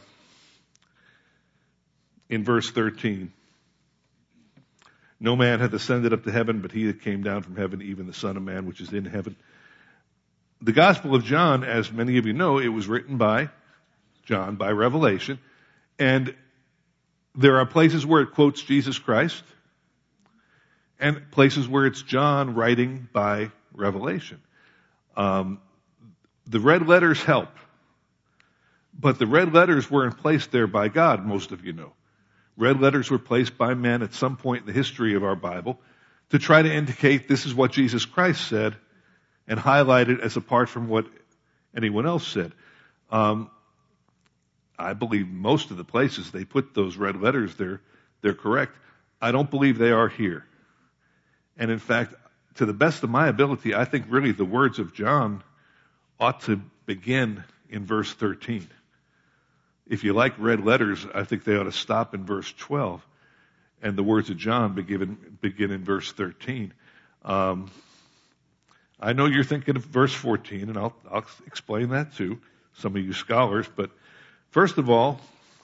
A: in verse thirteen, no man hath ascended up to heaven, but he that came down from heaven, even the Son of Man, which is in heaven. The Gospel of John, as many of you know, it was written by John, by revelation. And there are places where it quotes Jesus Christ, and places where it's John writing by revelation. Um, the red letters help. But the red letters weren't placed there by God, most of you know. Red letters were placed by men at some point in the history of our Bible to try to indicate this is what Jesus Christ said and highlight it as apart from what anyone else said. Um, I believe most of the places they put those red letters there, they're correct. I don't believe they are here. And in fact, to the best of my ability, I think really the words of John ought to begin in verse thirteen. If you like red letters, I think they ought to stop in verse twelve, and the words of John begin, begin in verse thirteen. Um, I know you're thinking of verse fourteen, and I'll, I'll explain that too, some of you scholars. But first of all,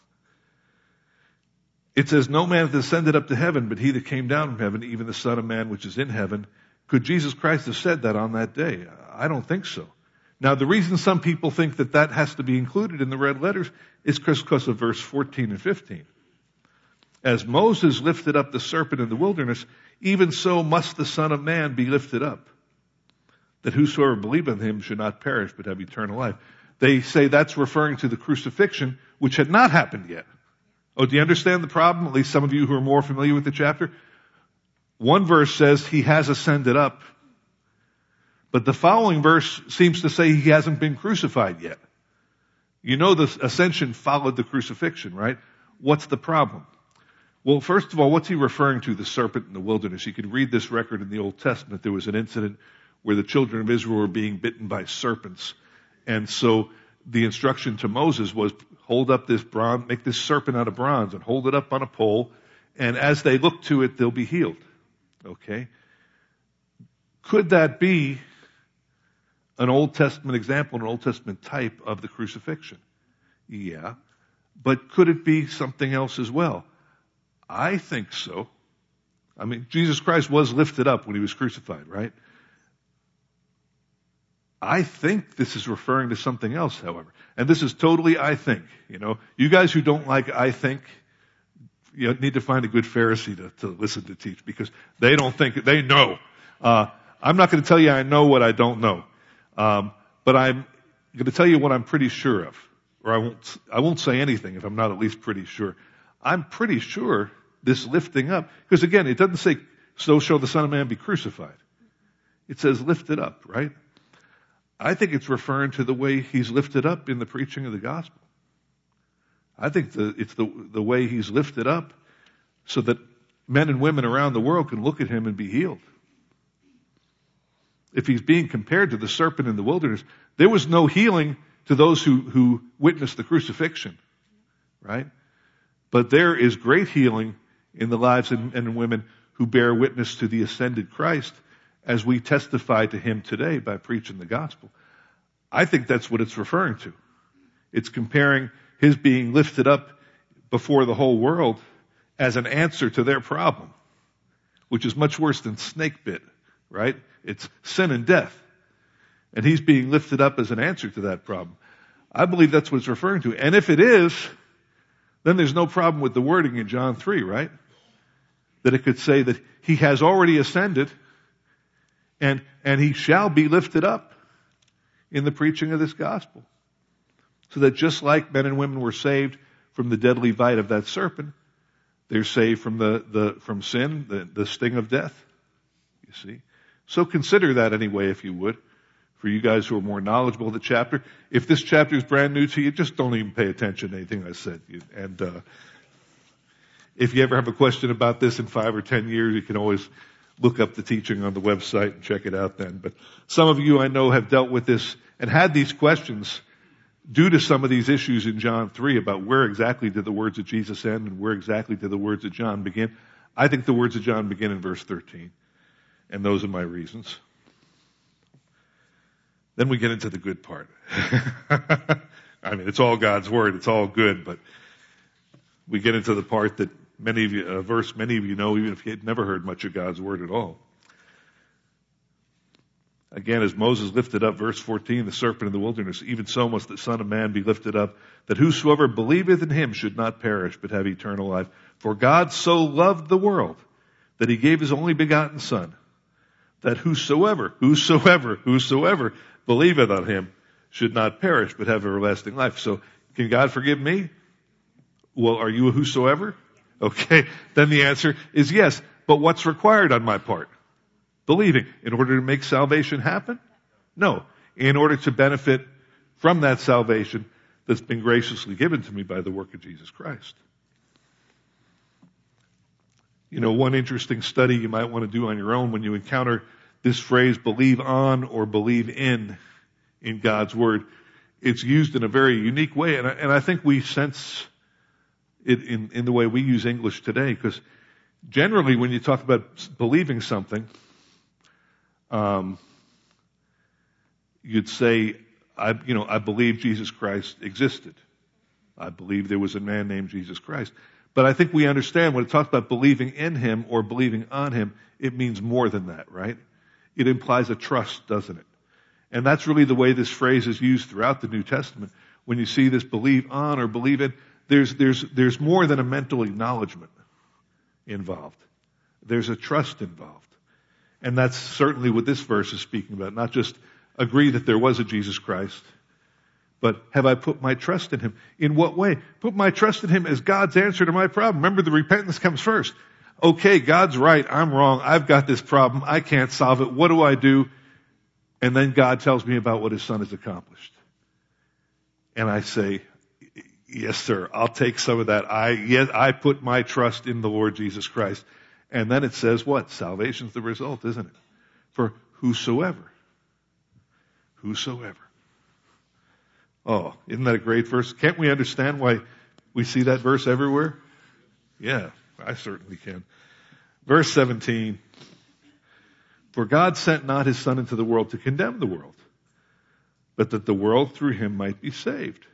A: it says, no man hath ascended up to heaven, but he that came down from heaven, even the Son of Man which is in heaven. Could Jesus Christ have said that on that day? I don't think so. Now, the reason some people think that that has to be included in the red letters is because of verse fourteen and fifteen. As Moses lifted up the serpent in the wilderness, even so must the Son of Man be lifted up, that whosoever believeth in him should not perish but have eternal life. They say that's referring to the crucifixion, which had not happened yet. Oh, do you understand the problem? At least some of you who are more familiar with the chapter. One verse says he has ascended up, but the following verse seems to say he hasn't been crucified yet. You know the ascension followed the crucifixion, right? What's the problem? Well, first of all, what's he referring to, the serpent in the wilderness? You can read this record in the Old Testament. There was an incident where the children of Israel were being bitten by serpents. And so the instruction to Moses was hold up this bronze, make this serpent out of bronze and hold it up on a pole. And as they look to it, they'll be healed. Okay? Could that be an Old Testament example, an Old Testament type of the crucifixion? Yeah. But could it be something else as well? I think so. I mean, Jesus Christ was lifted up when he was crucified, right? I think this is referring to something else, however. And this is totally I think. You know, you guys who don't like I think, you need to find a good Pharisee to, to listen to teach, because they don't think, they know. Uh, I'm not going to tell you I know what I don't know. Um, but I'm going to tell you what I'm pretty sure of. Or I won't, I won't say anything if I'm not at least pretty sure. I'm pretty sure this lifting up, because again, it doesn't say, so shall the Son of Man be crucified. It says lifted up, right? I think it's referring to the way he's lifted up in the preaching of the gospel. I think the, it's the, the way he's lifted up so that men and women around the world can look at him and be healed. If he's being compared to the serpent in the wilderness, there was no healing to those who, who witnessed the crucifixion, right? But there is great healing in the lives of men and women who bear witness to the ascended Christ as we testify to him today by preaching the gospel. I think that's what it's referring to. It's comparing his being lifted up before the whole world as an answer to their problem, which is much worse than snake bit, right? It's sin and death. And he's being lifted up as an answer to that problem. I believe that's what it's referring to. And if it is, then there's no problem with the wording in John three, right? That it could say that he has already ascended and, and he shall be lifted up in the preaching of this gospel. So that just like men and women were saved from the deadly bite of that serpent, they're saved from the, the from sin, the, the sting of death. You see? So consider that anyway, if you would. For you guys who are more knowledgeable of the chapter, if this chapter is brand new to you, just don't even pay attention to anything I said. And uh, if you ever have a question about this in five or ten years, you can always look up the teaching on the website and check it out then. But some of you I know have dealt with this and had these questions due to some of these issues in John three about where exactly did the words of Jesus end and where exactly did the words of John begin. I think the words of John begin in verse thirteen. And those are my reasons. Then we get into the good part. I mean, it's all God's word. It's all good, but we get into the part that many of you, a verse many of you know, even if you had never heard much of God's word at all. Again, as Moses lifted up, verse fourteen, the serpent in the wilderness, even so must the Son of Man be lifted up, that whosoever believeth in him should not perish, but have eternal life. For God so loved the world that he gave his only begotten Son, that whosoever, whosoever, whosoever believeth on him should not perish, but have everlasting life. So, can God forgive me? Well, are you a whosoever? Okay, then the answer is yes. But what's required on my part? Believing. In order to make salvation happen? No. In order to benefit from that salvation that's been graciously given to me by the work of Jesus Christ. You know, one interesting study you might want to do on your own when you encounter this phrase, believe on or believe in, in God's Word. It's used in a very unique way, and I, and I think we sense it in, in the way we use English today, because generally when you talk about believing something, um, you'd say, I, you know, I believe Jesus Christ existed. I believe there was a man named Jesus Christ. But I think we understand when it talks about believing in him or believing on him, it means more than that, right? It implies a trust, doesn't it? And that's really the way this phrase is used throughout the New Testament. When you see this believe on or believe in, there's, there's, there's more than a mental acknowledgement involved. There's a trust involved. And that's certainly what this verse is speaking about. Not just agree that there was a Jesus Christ, but have I put my trust in him? In what way? Put my trust in him as God's answer to my problem. Remember, the repentance comes first. Okay, God's right, I'm wrong, I've got this problem, I can't solve it, what do I do? And then God tells me about what his son has accomplished. And I say, yes, sir, I'll take some of that. I, yes, I put my trust in the Lord Jesus Christ. And then it says what? Salvation's the result, isn't it? For whosoever. Whosoever. Oh, isn't that a great verse? Can't we understand why we see that verse everywhere? Yeah, I certainly can. Verse seventeen. For God sent not his Son into the world to condemn the world, but that the world through him might be saved.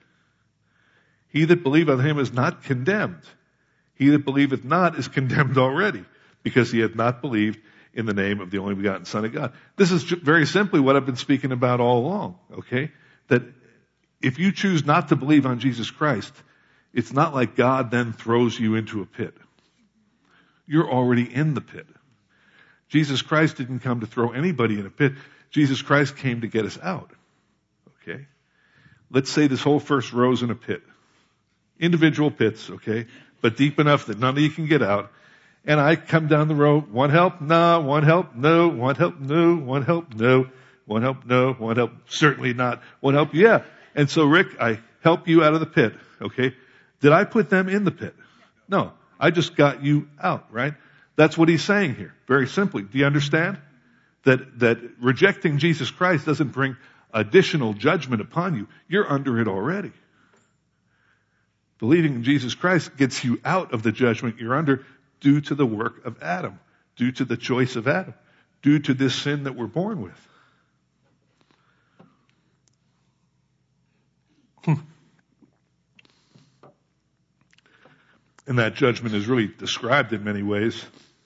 A: He that believeth on him is not condemned. He that believeth not is condemned already, because he hath not believed in the name of the only begotten Son of God. This is very simply what I've been speaking about all along, okay? That if you choose not to believe on Jesus Christ, it's not like God then throws you into a pit. You're already in the pit. Jesus Christ didn't come to throw anybody in a pit. Jesus Christ came to get us out. Okay? Let's say this whole first row's in a pit. Individual pits, okay? But deep enough that none of you can get out. And I come down the road, one help, nah, one help, no, one help, no, one help, no, one help, no, one help, certainly not, one help, yeah. And so, Rick, I help you out of the pit, okay? Did I put them in the pit? No. I just got you out, right? That's what he's saying here. Very simply. Do you understand? That, that rejecting Jesus Christ doesn't bring additional judgment upon you. You're under it already. Believing in Jesus Christ gets you out of the judgment you're under due to the work of Adam, due to the choice of Adam, due to this sin that we're born with. And that judgment is really described in many ways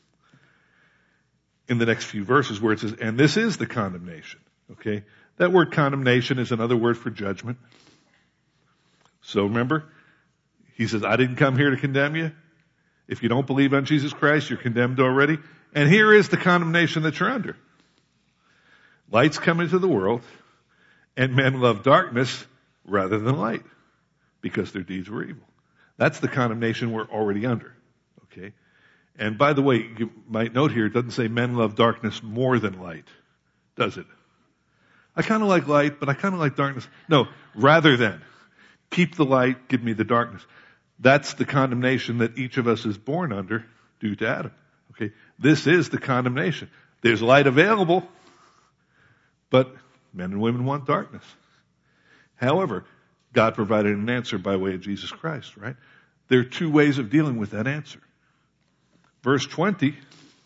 A: in the next few verses where it says, and this is the condemnation. Okay? That word condemnation is another word for judgment. So remember, he says, I didn't come here to condemn you. If you don't believe on Jesus Christ, you're condemned already. And here is the condemnation that you're under. Light's come into the world, and men love darkness rather than light because their deeds were evil. That's the condemnation we're already under. Okay? And by the way, you might note here, it doesn't say men love darkness more than light, does it? I kind of like light, but I kind of like darkness. No, rather than. Keep the light, give me the darkness. That's the condemnation that each of us is born under due to Adam. Okay? This is the condemnation. There's light available, but men and women want darkness. However, God provided an answer by way of Jesus Christ, right? There are two ways of dealing with that answer. Verse twenty,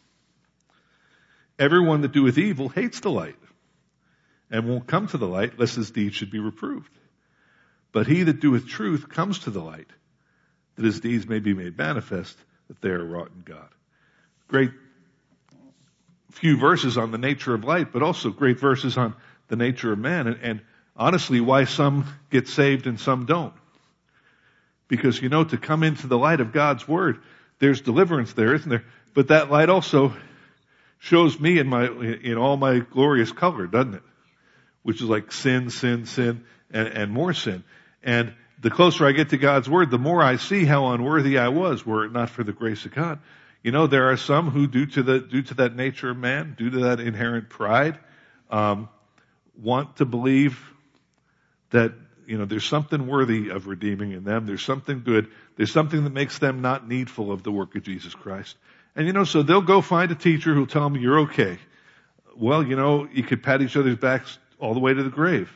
A: everyone that doeth evil hates the light and won't come to the light lest his deeds should be reproved. But he that doeth truth comes to the light, that his deeds may be made manifest, that they are wrought in God. Great few verses on the nature of light, but also great verses on the nature of man. And, and honestly, why some get saved and some don't. Because, you know, to come into the light of God's Word, there's deliverance there, isn't there? But that light also shows me in my, in all my glorious color, doesn't it? Which is like sin, sin, sin, and, and more sin. And the closer I get to God's Word, the more I see how unworthy I was, were it not for the grace of God. You know, there are some who, due to the, due to that nature of man, due to that inherent pride, um, want to believe that, you know, there's something worthy of redeeming in them. There's something good. There's something that makes them not needful of the work of Jesus Christ. And, you know, so they'll go find a teacher who'll tell them, you're okay. Well, you know, you could pat each other's backs all the way to the grave.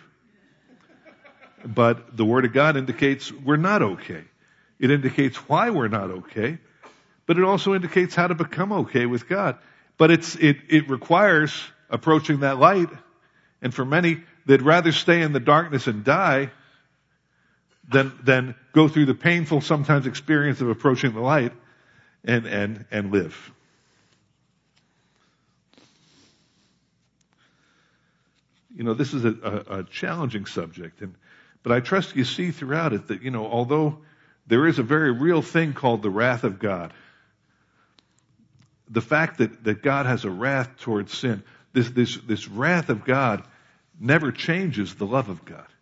A: But the Word of God indicates we're not okay. It indicates why we're not okay. But it also indicates how to become okay with God. But it's, it, it requires approaching that light. And for many, they'd rather stay in the darkness and die than, than go through the painful, sometimes experience of approaching the light and, and, and live. you know, this is a, a, a challenging subject, and but I trust you see throughout it that, you know, although there is a very real thing called the wrath of God, the fact that, that God has a wrath towards sin, this, this, this wrath of God never changes the love of God.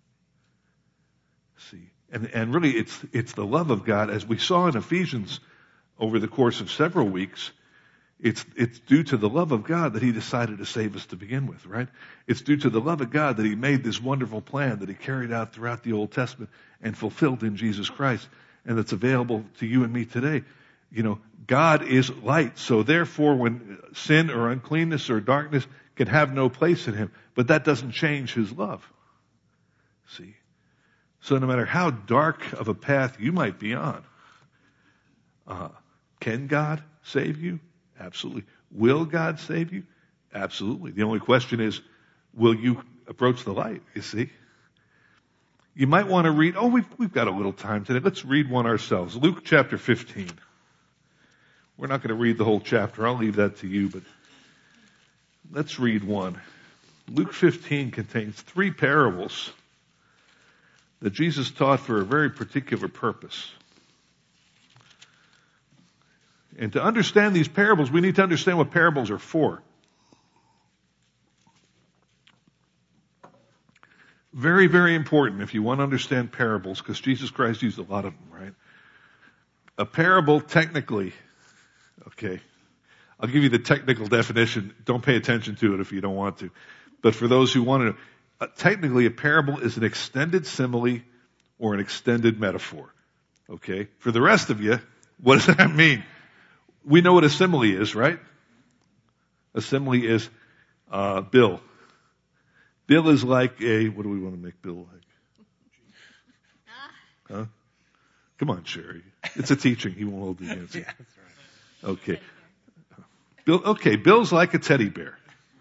A: See, and, and really it's, it's the love of God, as we saw in Ephesians over the course of several weeks. It's, it's due to the love of God that He decided to save us to begin with, right? It's due to the love of God that He made this wonderful plan that He carried out throughout the Old Testament and fulfilled in Jesus Christ, and that's available to you and me today. You know, God is light, so therefore when sin or uncleanness or darkness can have no place in Him, but that doesn't change His love. See? So no matter how dark of a path you might be on, uh, can God save you? Absolutely. Will God save you? Absolutely. The only question is, will you approach the light? You see? You might want to read, oh, we've, we've got a little time today. Let's read one ourselves. Luke chapter fifteen. We're not going to read the whole chapter. I'll leave that to you, but let's read one. Luke fifteen contains three parables that Jesus taught for a very particular purpose. And to understand these parables, we need to understand what parables are for. Very, very important if you want to understand parables, because Jesus Christ used a lot of them, right? A parable, technically, okay, I'll give you the technical definition. Don't pay attention to it if you don't want to. But for those who want to know, uh, technically a parable is an extended simile or an extended metaphor. Okay? For the rest of you, what does that mean? We know what a simile is, right? A simile is uh, Bill. Bill is like a, what do we want to make Bill like? Huh? Come on, Sherry. It's a teaching. He won't hold the answer. Yeah, that's right. Okay. Bill, okay, Bill's like a teddy bear.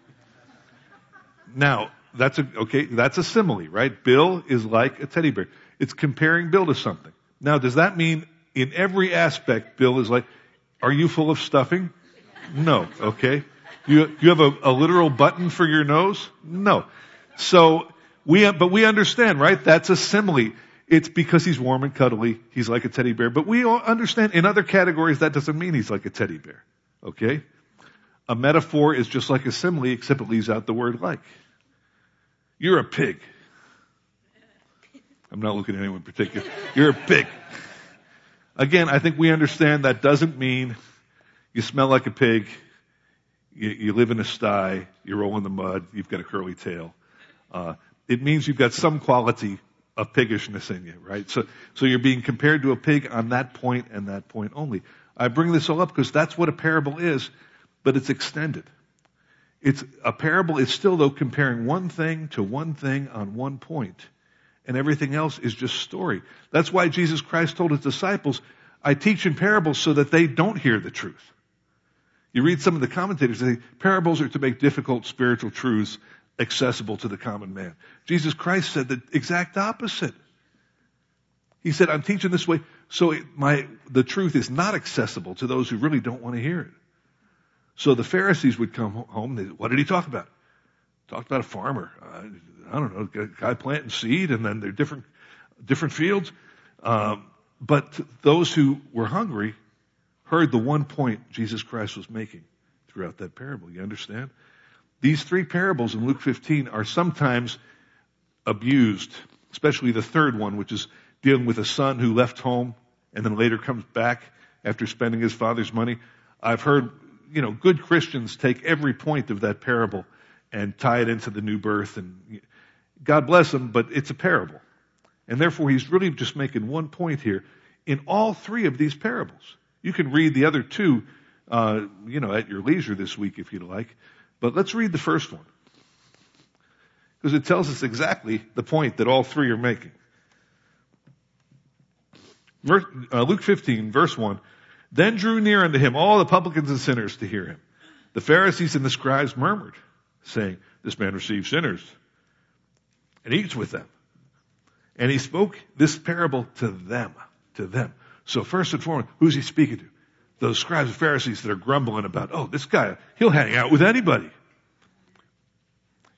A: Now, that's a, okay, that's a simile, right? Bill is like a teddy bear. It's comparing Bill to something. Now, does that mean in every aspect Bill is like, are you full of stuffing? No. Okay. You, you have a, a literal button for your nose? No. So we, but we understand, right? That's a simile. It's because he's warm and cuddly. He's like a teddy bear. But we all understand in other categories that doesn't mean he's like a teddy bear. Okay. A metaphor is just like a simile, except it leaves out the word like. You're a pig. I'm not looking at anyone in particular. You're a pig. Again, I think we understand that doesn't mean you smell like a pig, you, you live in a sty, you roll in the mud, you've got a curly tail. Uh, it means you've got some quality of piggishness in you, right? So, so you're being compared to a pig on that point and that point only. I bring this all up because that's what a parable is, but it's extended. It's a parable is still though comparing one thing to one thing on one point. And everything else is just story. That's why Jesus Christ told His disciples, I teach in parables so that they don't hear the truth. You read some of the commentators, they say parables are to make difficult spiritual truths accessible to the common man. Jesus Christ said the exact opposite. He said, I'm teaching this way so it, my, the truth is not accessible to those who really don't want to hear it. So the Pharisees would come home, they, what did He talk about? Talked about a farmer. Uh, I don't know, a guy planting seed, and then there are different, different fields. Um, but those who were hungry heard the one point Jesus Christ was making throughout that parable. You understand? These three parables in Luke fifteen are sometimes abused, especially the third one, which is dealing with a son who left home and then later comes back after spending his father's money. I've heard, you know, good Christians take every point of that parable and tie it into the new birth, and God bless them, but it's a parable. And therefore he's really just making one point here in all three of these parables. You can read the other two, uh, you know, at your leisure this week if you'd like. But let's read the first one. Because it tells us exactly the point that all three are making. Uh, Luke fifteen, verse one. Then drew near unto him all the publicans and sinners to hear him. The Pharisees and the scribes murmured, saying, this man receives sinners and eats with them. And he spoke this parable to them, to them. So first and foremost, who's he speaking to? Those scribes and Pharisees that are grumbling about, oh, this guy, he'll hang out with anybody.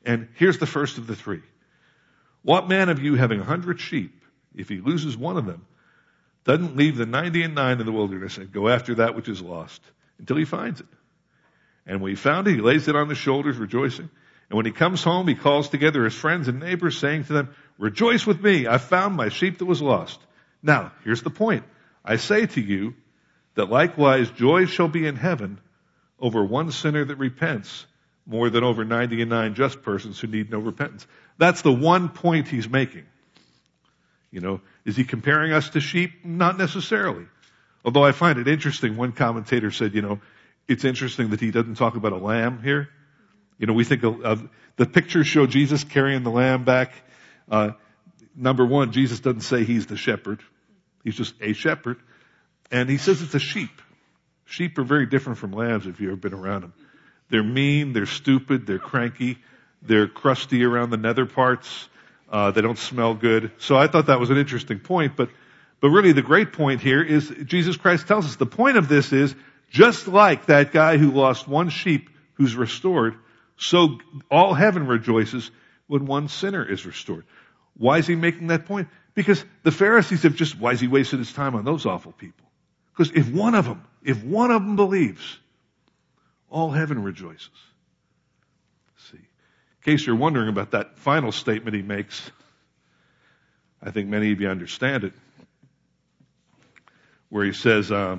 A: And here's the first of the three. What man of you having a hundred sheep, if he loses one of them, doesn't leave the ninety and nine in the wilderness and go after that which is lost until he finds it? And when he found it, he lays it on his shoulders, rejoicing. And when he comes home, he calls together his friends and neighbors, saying to them, rejoice with me, I found my sheep that was lost. Now, here's the point. I say to you that likewise joy shall be in heaven over one sinner that repents more than over ninety and nine just persons who need no repentance. That's the one point he's making. You know, is he comparing us to sheep? Not necessarily. Although I find it interesting, one commentator said, you know, it's interesting that he doesn't talk about a lamb here. You know, we think of, of the pictures show Jesus carrying the lamb back. Uh, number one, Jesus doesn't say he's the shepherd. He's just a shepherd. And he says it's a sheep. Sheep are very different from lambs if you've ever been around them. They're mean, they're stupid, they're cranky, they're crusty around the nether parts. Uh, they don't smell good. So I thought that was an interesting point. But, but really the great point here is Jesus Christ tells us the point of this is just like that guy who lost one sheep who's restored, so all heaven rejoices when one sinner is restored. Why is he making that point? Because the Pharisees have just, why is he wasting his time on those awful people? Because if one of them, if one of them believes, all heaven rejoices. See, in case you're wondering about that final statement he makes, I think many of you understand it, where he says, uh,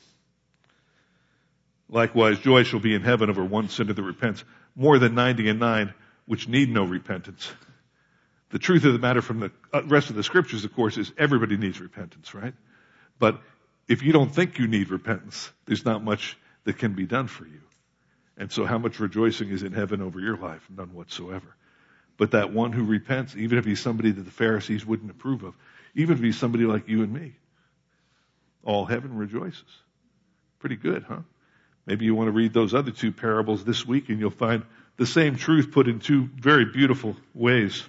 A: likewise joy shall be in heaven over one sinner that repents more than ninety and nine which need no repentance. The truth of the matter from the rest of the scriptures, of course, is everybody needs repentance, right? But if you don't think you need repentance, there's not much that can be done for you. And so how much rejoicing is in heaven over your life? None whatsoever. But that one who repents, even if he's somebody that the Pharisees wouldn't approve of, even if he's somebody like you and me, all heaven rejoices. Pretty good, huh? Maybe you want to read those other two parables this week and you'll find the same truth put in two very beautiful ways.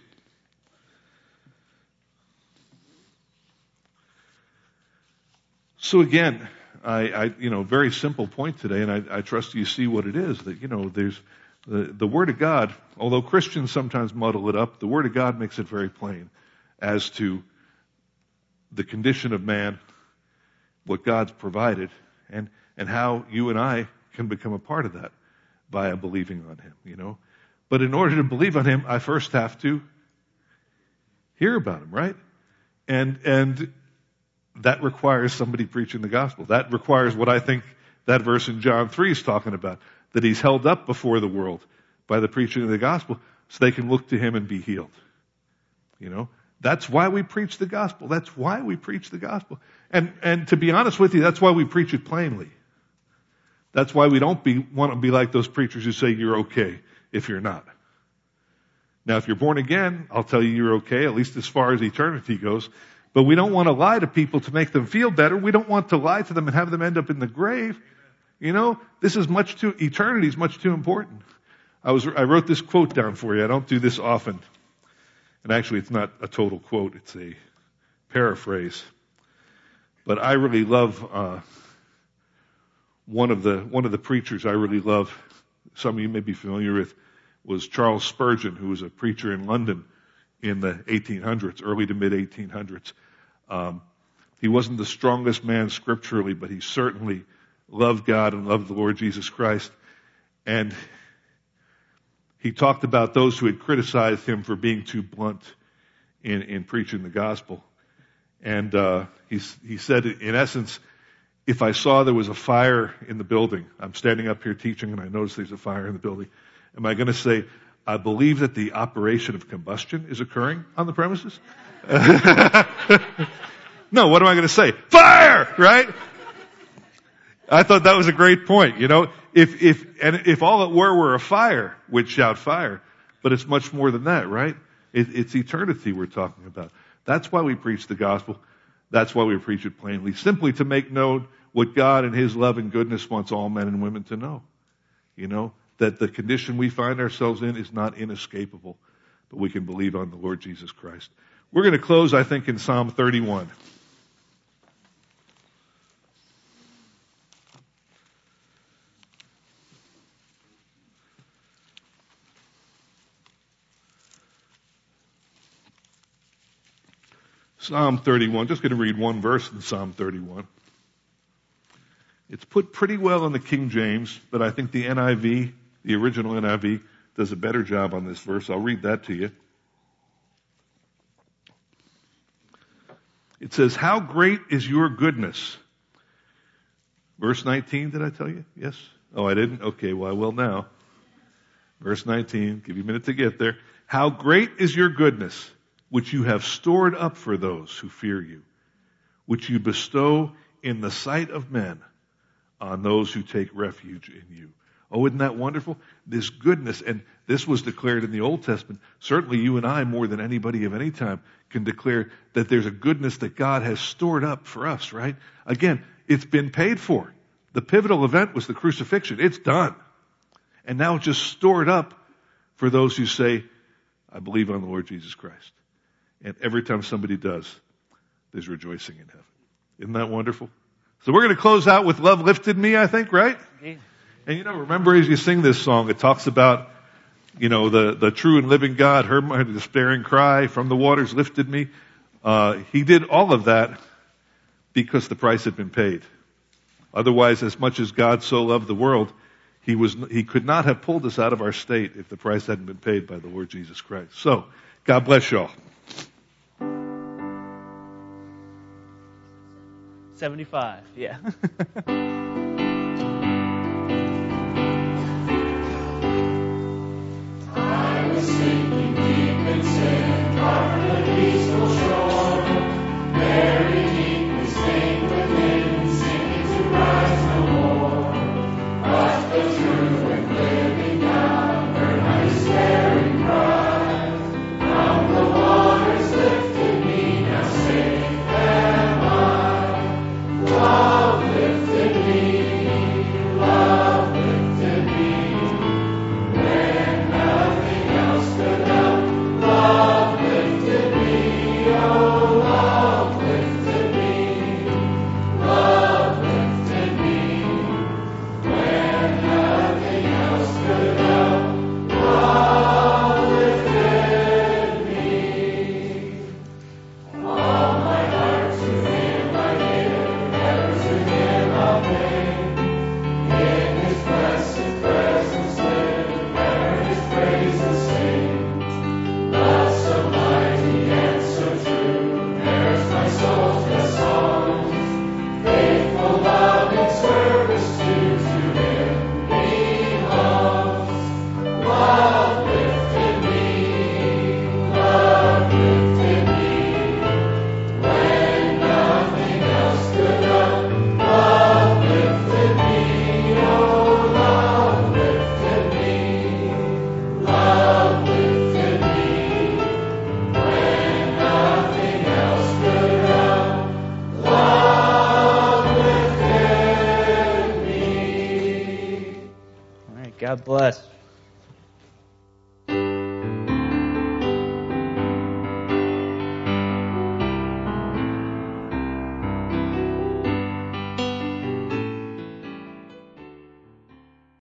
A: So again, I, I you know, very simple point today, and I, I trust you see what it is, that, you know, there's the, the Word of God, although Christians sometimes muddle it up, the Word of God makes it very plain as to the condition of man, what God's provided, and, and how you and I can become a part of that by believing on Him, you know. But in order to believe on Him, I first have to hear about Him, right? And, and that requires somebody preaching the gospel. That requires what I think that verse in John three is talking about, that He's held up before the world by the preaching of the gospel so they can look to Him and be healed. You know, that's why we preach the gospel. That's why we preach the gospel. And, and to be honest with you, that's why we preach it plainly. That's why we don't be, want to be like those preachers who say you're okay if you're not. Now, if you're born again, I'll tell you you're okay, at least as far as eternity goes. But we don't want to lie to people to make them feel better. We don't want to lie to them and have them end up in the grave. You know, this is much too, eternity is much too important. I was, I wrote this quote down for you. I don't do this often. And actually, it's not a total quote. It's a paraphrase. But I really love, uh, one of the, one of the preachers I really love, some of you may be familiar with, was Charles Spurgeon, who was a preacher in London in the eighteen hundreds, early to mid eighteen hundreds. Um, he wasn't the strongest man scripturally, but he certainly loved God and loved the Lord Jesus Christ. And he talked about those who had criticized him for being too blunt in, in preaching the gospel. And uh, he, he said, in essence, if I saw there was a fire in the building, I'm standing up here teaching and I notice there's a fire in the building, am I going to say, I believe that the operation of combustion is occurring on the premises? No, what am I going to say? Fire! Right? I thought that was a great point. You know, if, if, and if all it were were a fire, we'd shout fire. But it's much more than that, right? It, it's eternity we're talking about. That's why we preach the gospel. That's why we preach it plainly. Simply to make known what God in His love and goodness wants all men and women to know. You know, that the condition we find ourselves in is not inescapable, but we can believe on the Lord Jesus Christ. We're going to close, I think, in Psalm thirty-one. Psalm thirty-one. Just going to read one verse in Psalm thirty-one. It's put pretty well in the King James, but I think the N I V, the original N I V, does a better job on this verse. I'll read that to you. It says, how great is your goodness? Verse nineteen, did I tell you? Yes? Oh, I didn't? Okay, well, I will now. Verse nineteen, give you a minute to get there. How great is your goodness, which you have stored up for those who fear you, which you bestow in the sight of men on those who take refuge in you. Oh, isn't that wonderful? This goodness, and this was declared in the Old Testament. Certainly you and I, more than anybody of any time, can declare that there's a goodness that God has stored up for us, right? Again, it's been paid for. The pivotal event was the crucifixion. It's done. And now it's just stored up for those who say, I believe on the Lord Jesus Christ. And every time somebody does, there's rejoicing in heaven. Isn't that wonderful? So we're going to close out with Love Lifted Me, I think, right? Yeah. And you know, remember as you sing this song, it talks about, you know, the, the true and living God heard my despairing cry, from the waters lifted me. Uh, he did all of that because the price had been paid. Otherwise, as much as God so loved the world, he was, he could not have pulled us out of our state if the price hadn't been paid by the Lord Jesus Christ. So, God bless y'all.
B: seventy-five, yeah.
C: I was sinking deep in sin, far from the peaceful shore. Very deeply stained within, sinking to rise no more. But the true and living God heard my despairing cry. From the waters lifted me, now safe am I. Love lifted me, love lifted me. When nothing else could help, love lifted me, oh, love lifted me, love lifted me. When nothing else could help, love lifted me. All my heart to Him I give, ever to Him I'll pay. In His blessed presence live, ever His praises sing. Love so mighty and so true, bears my soul's best songs. Faithful love and service due to Him belongs. Love lifted me, love lifted me. When nothing else could help, love lifted me, oh, love lifted me, love lifted me. When nothing else could help, love lifted me.
B: All right, God bless.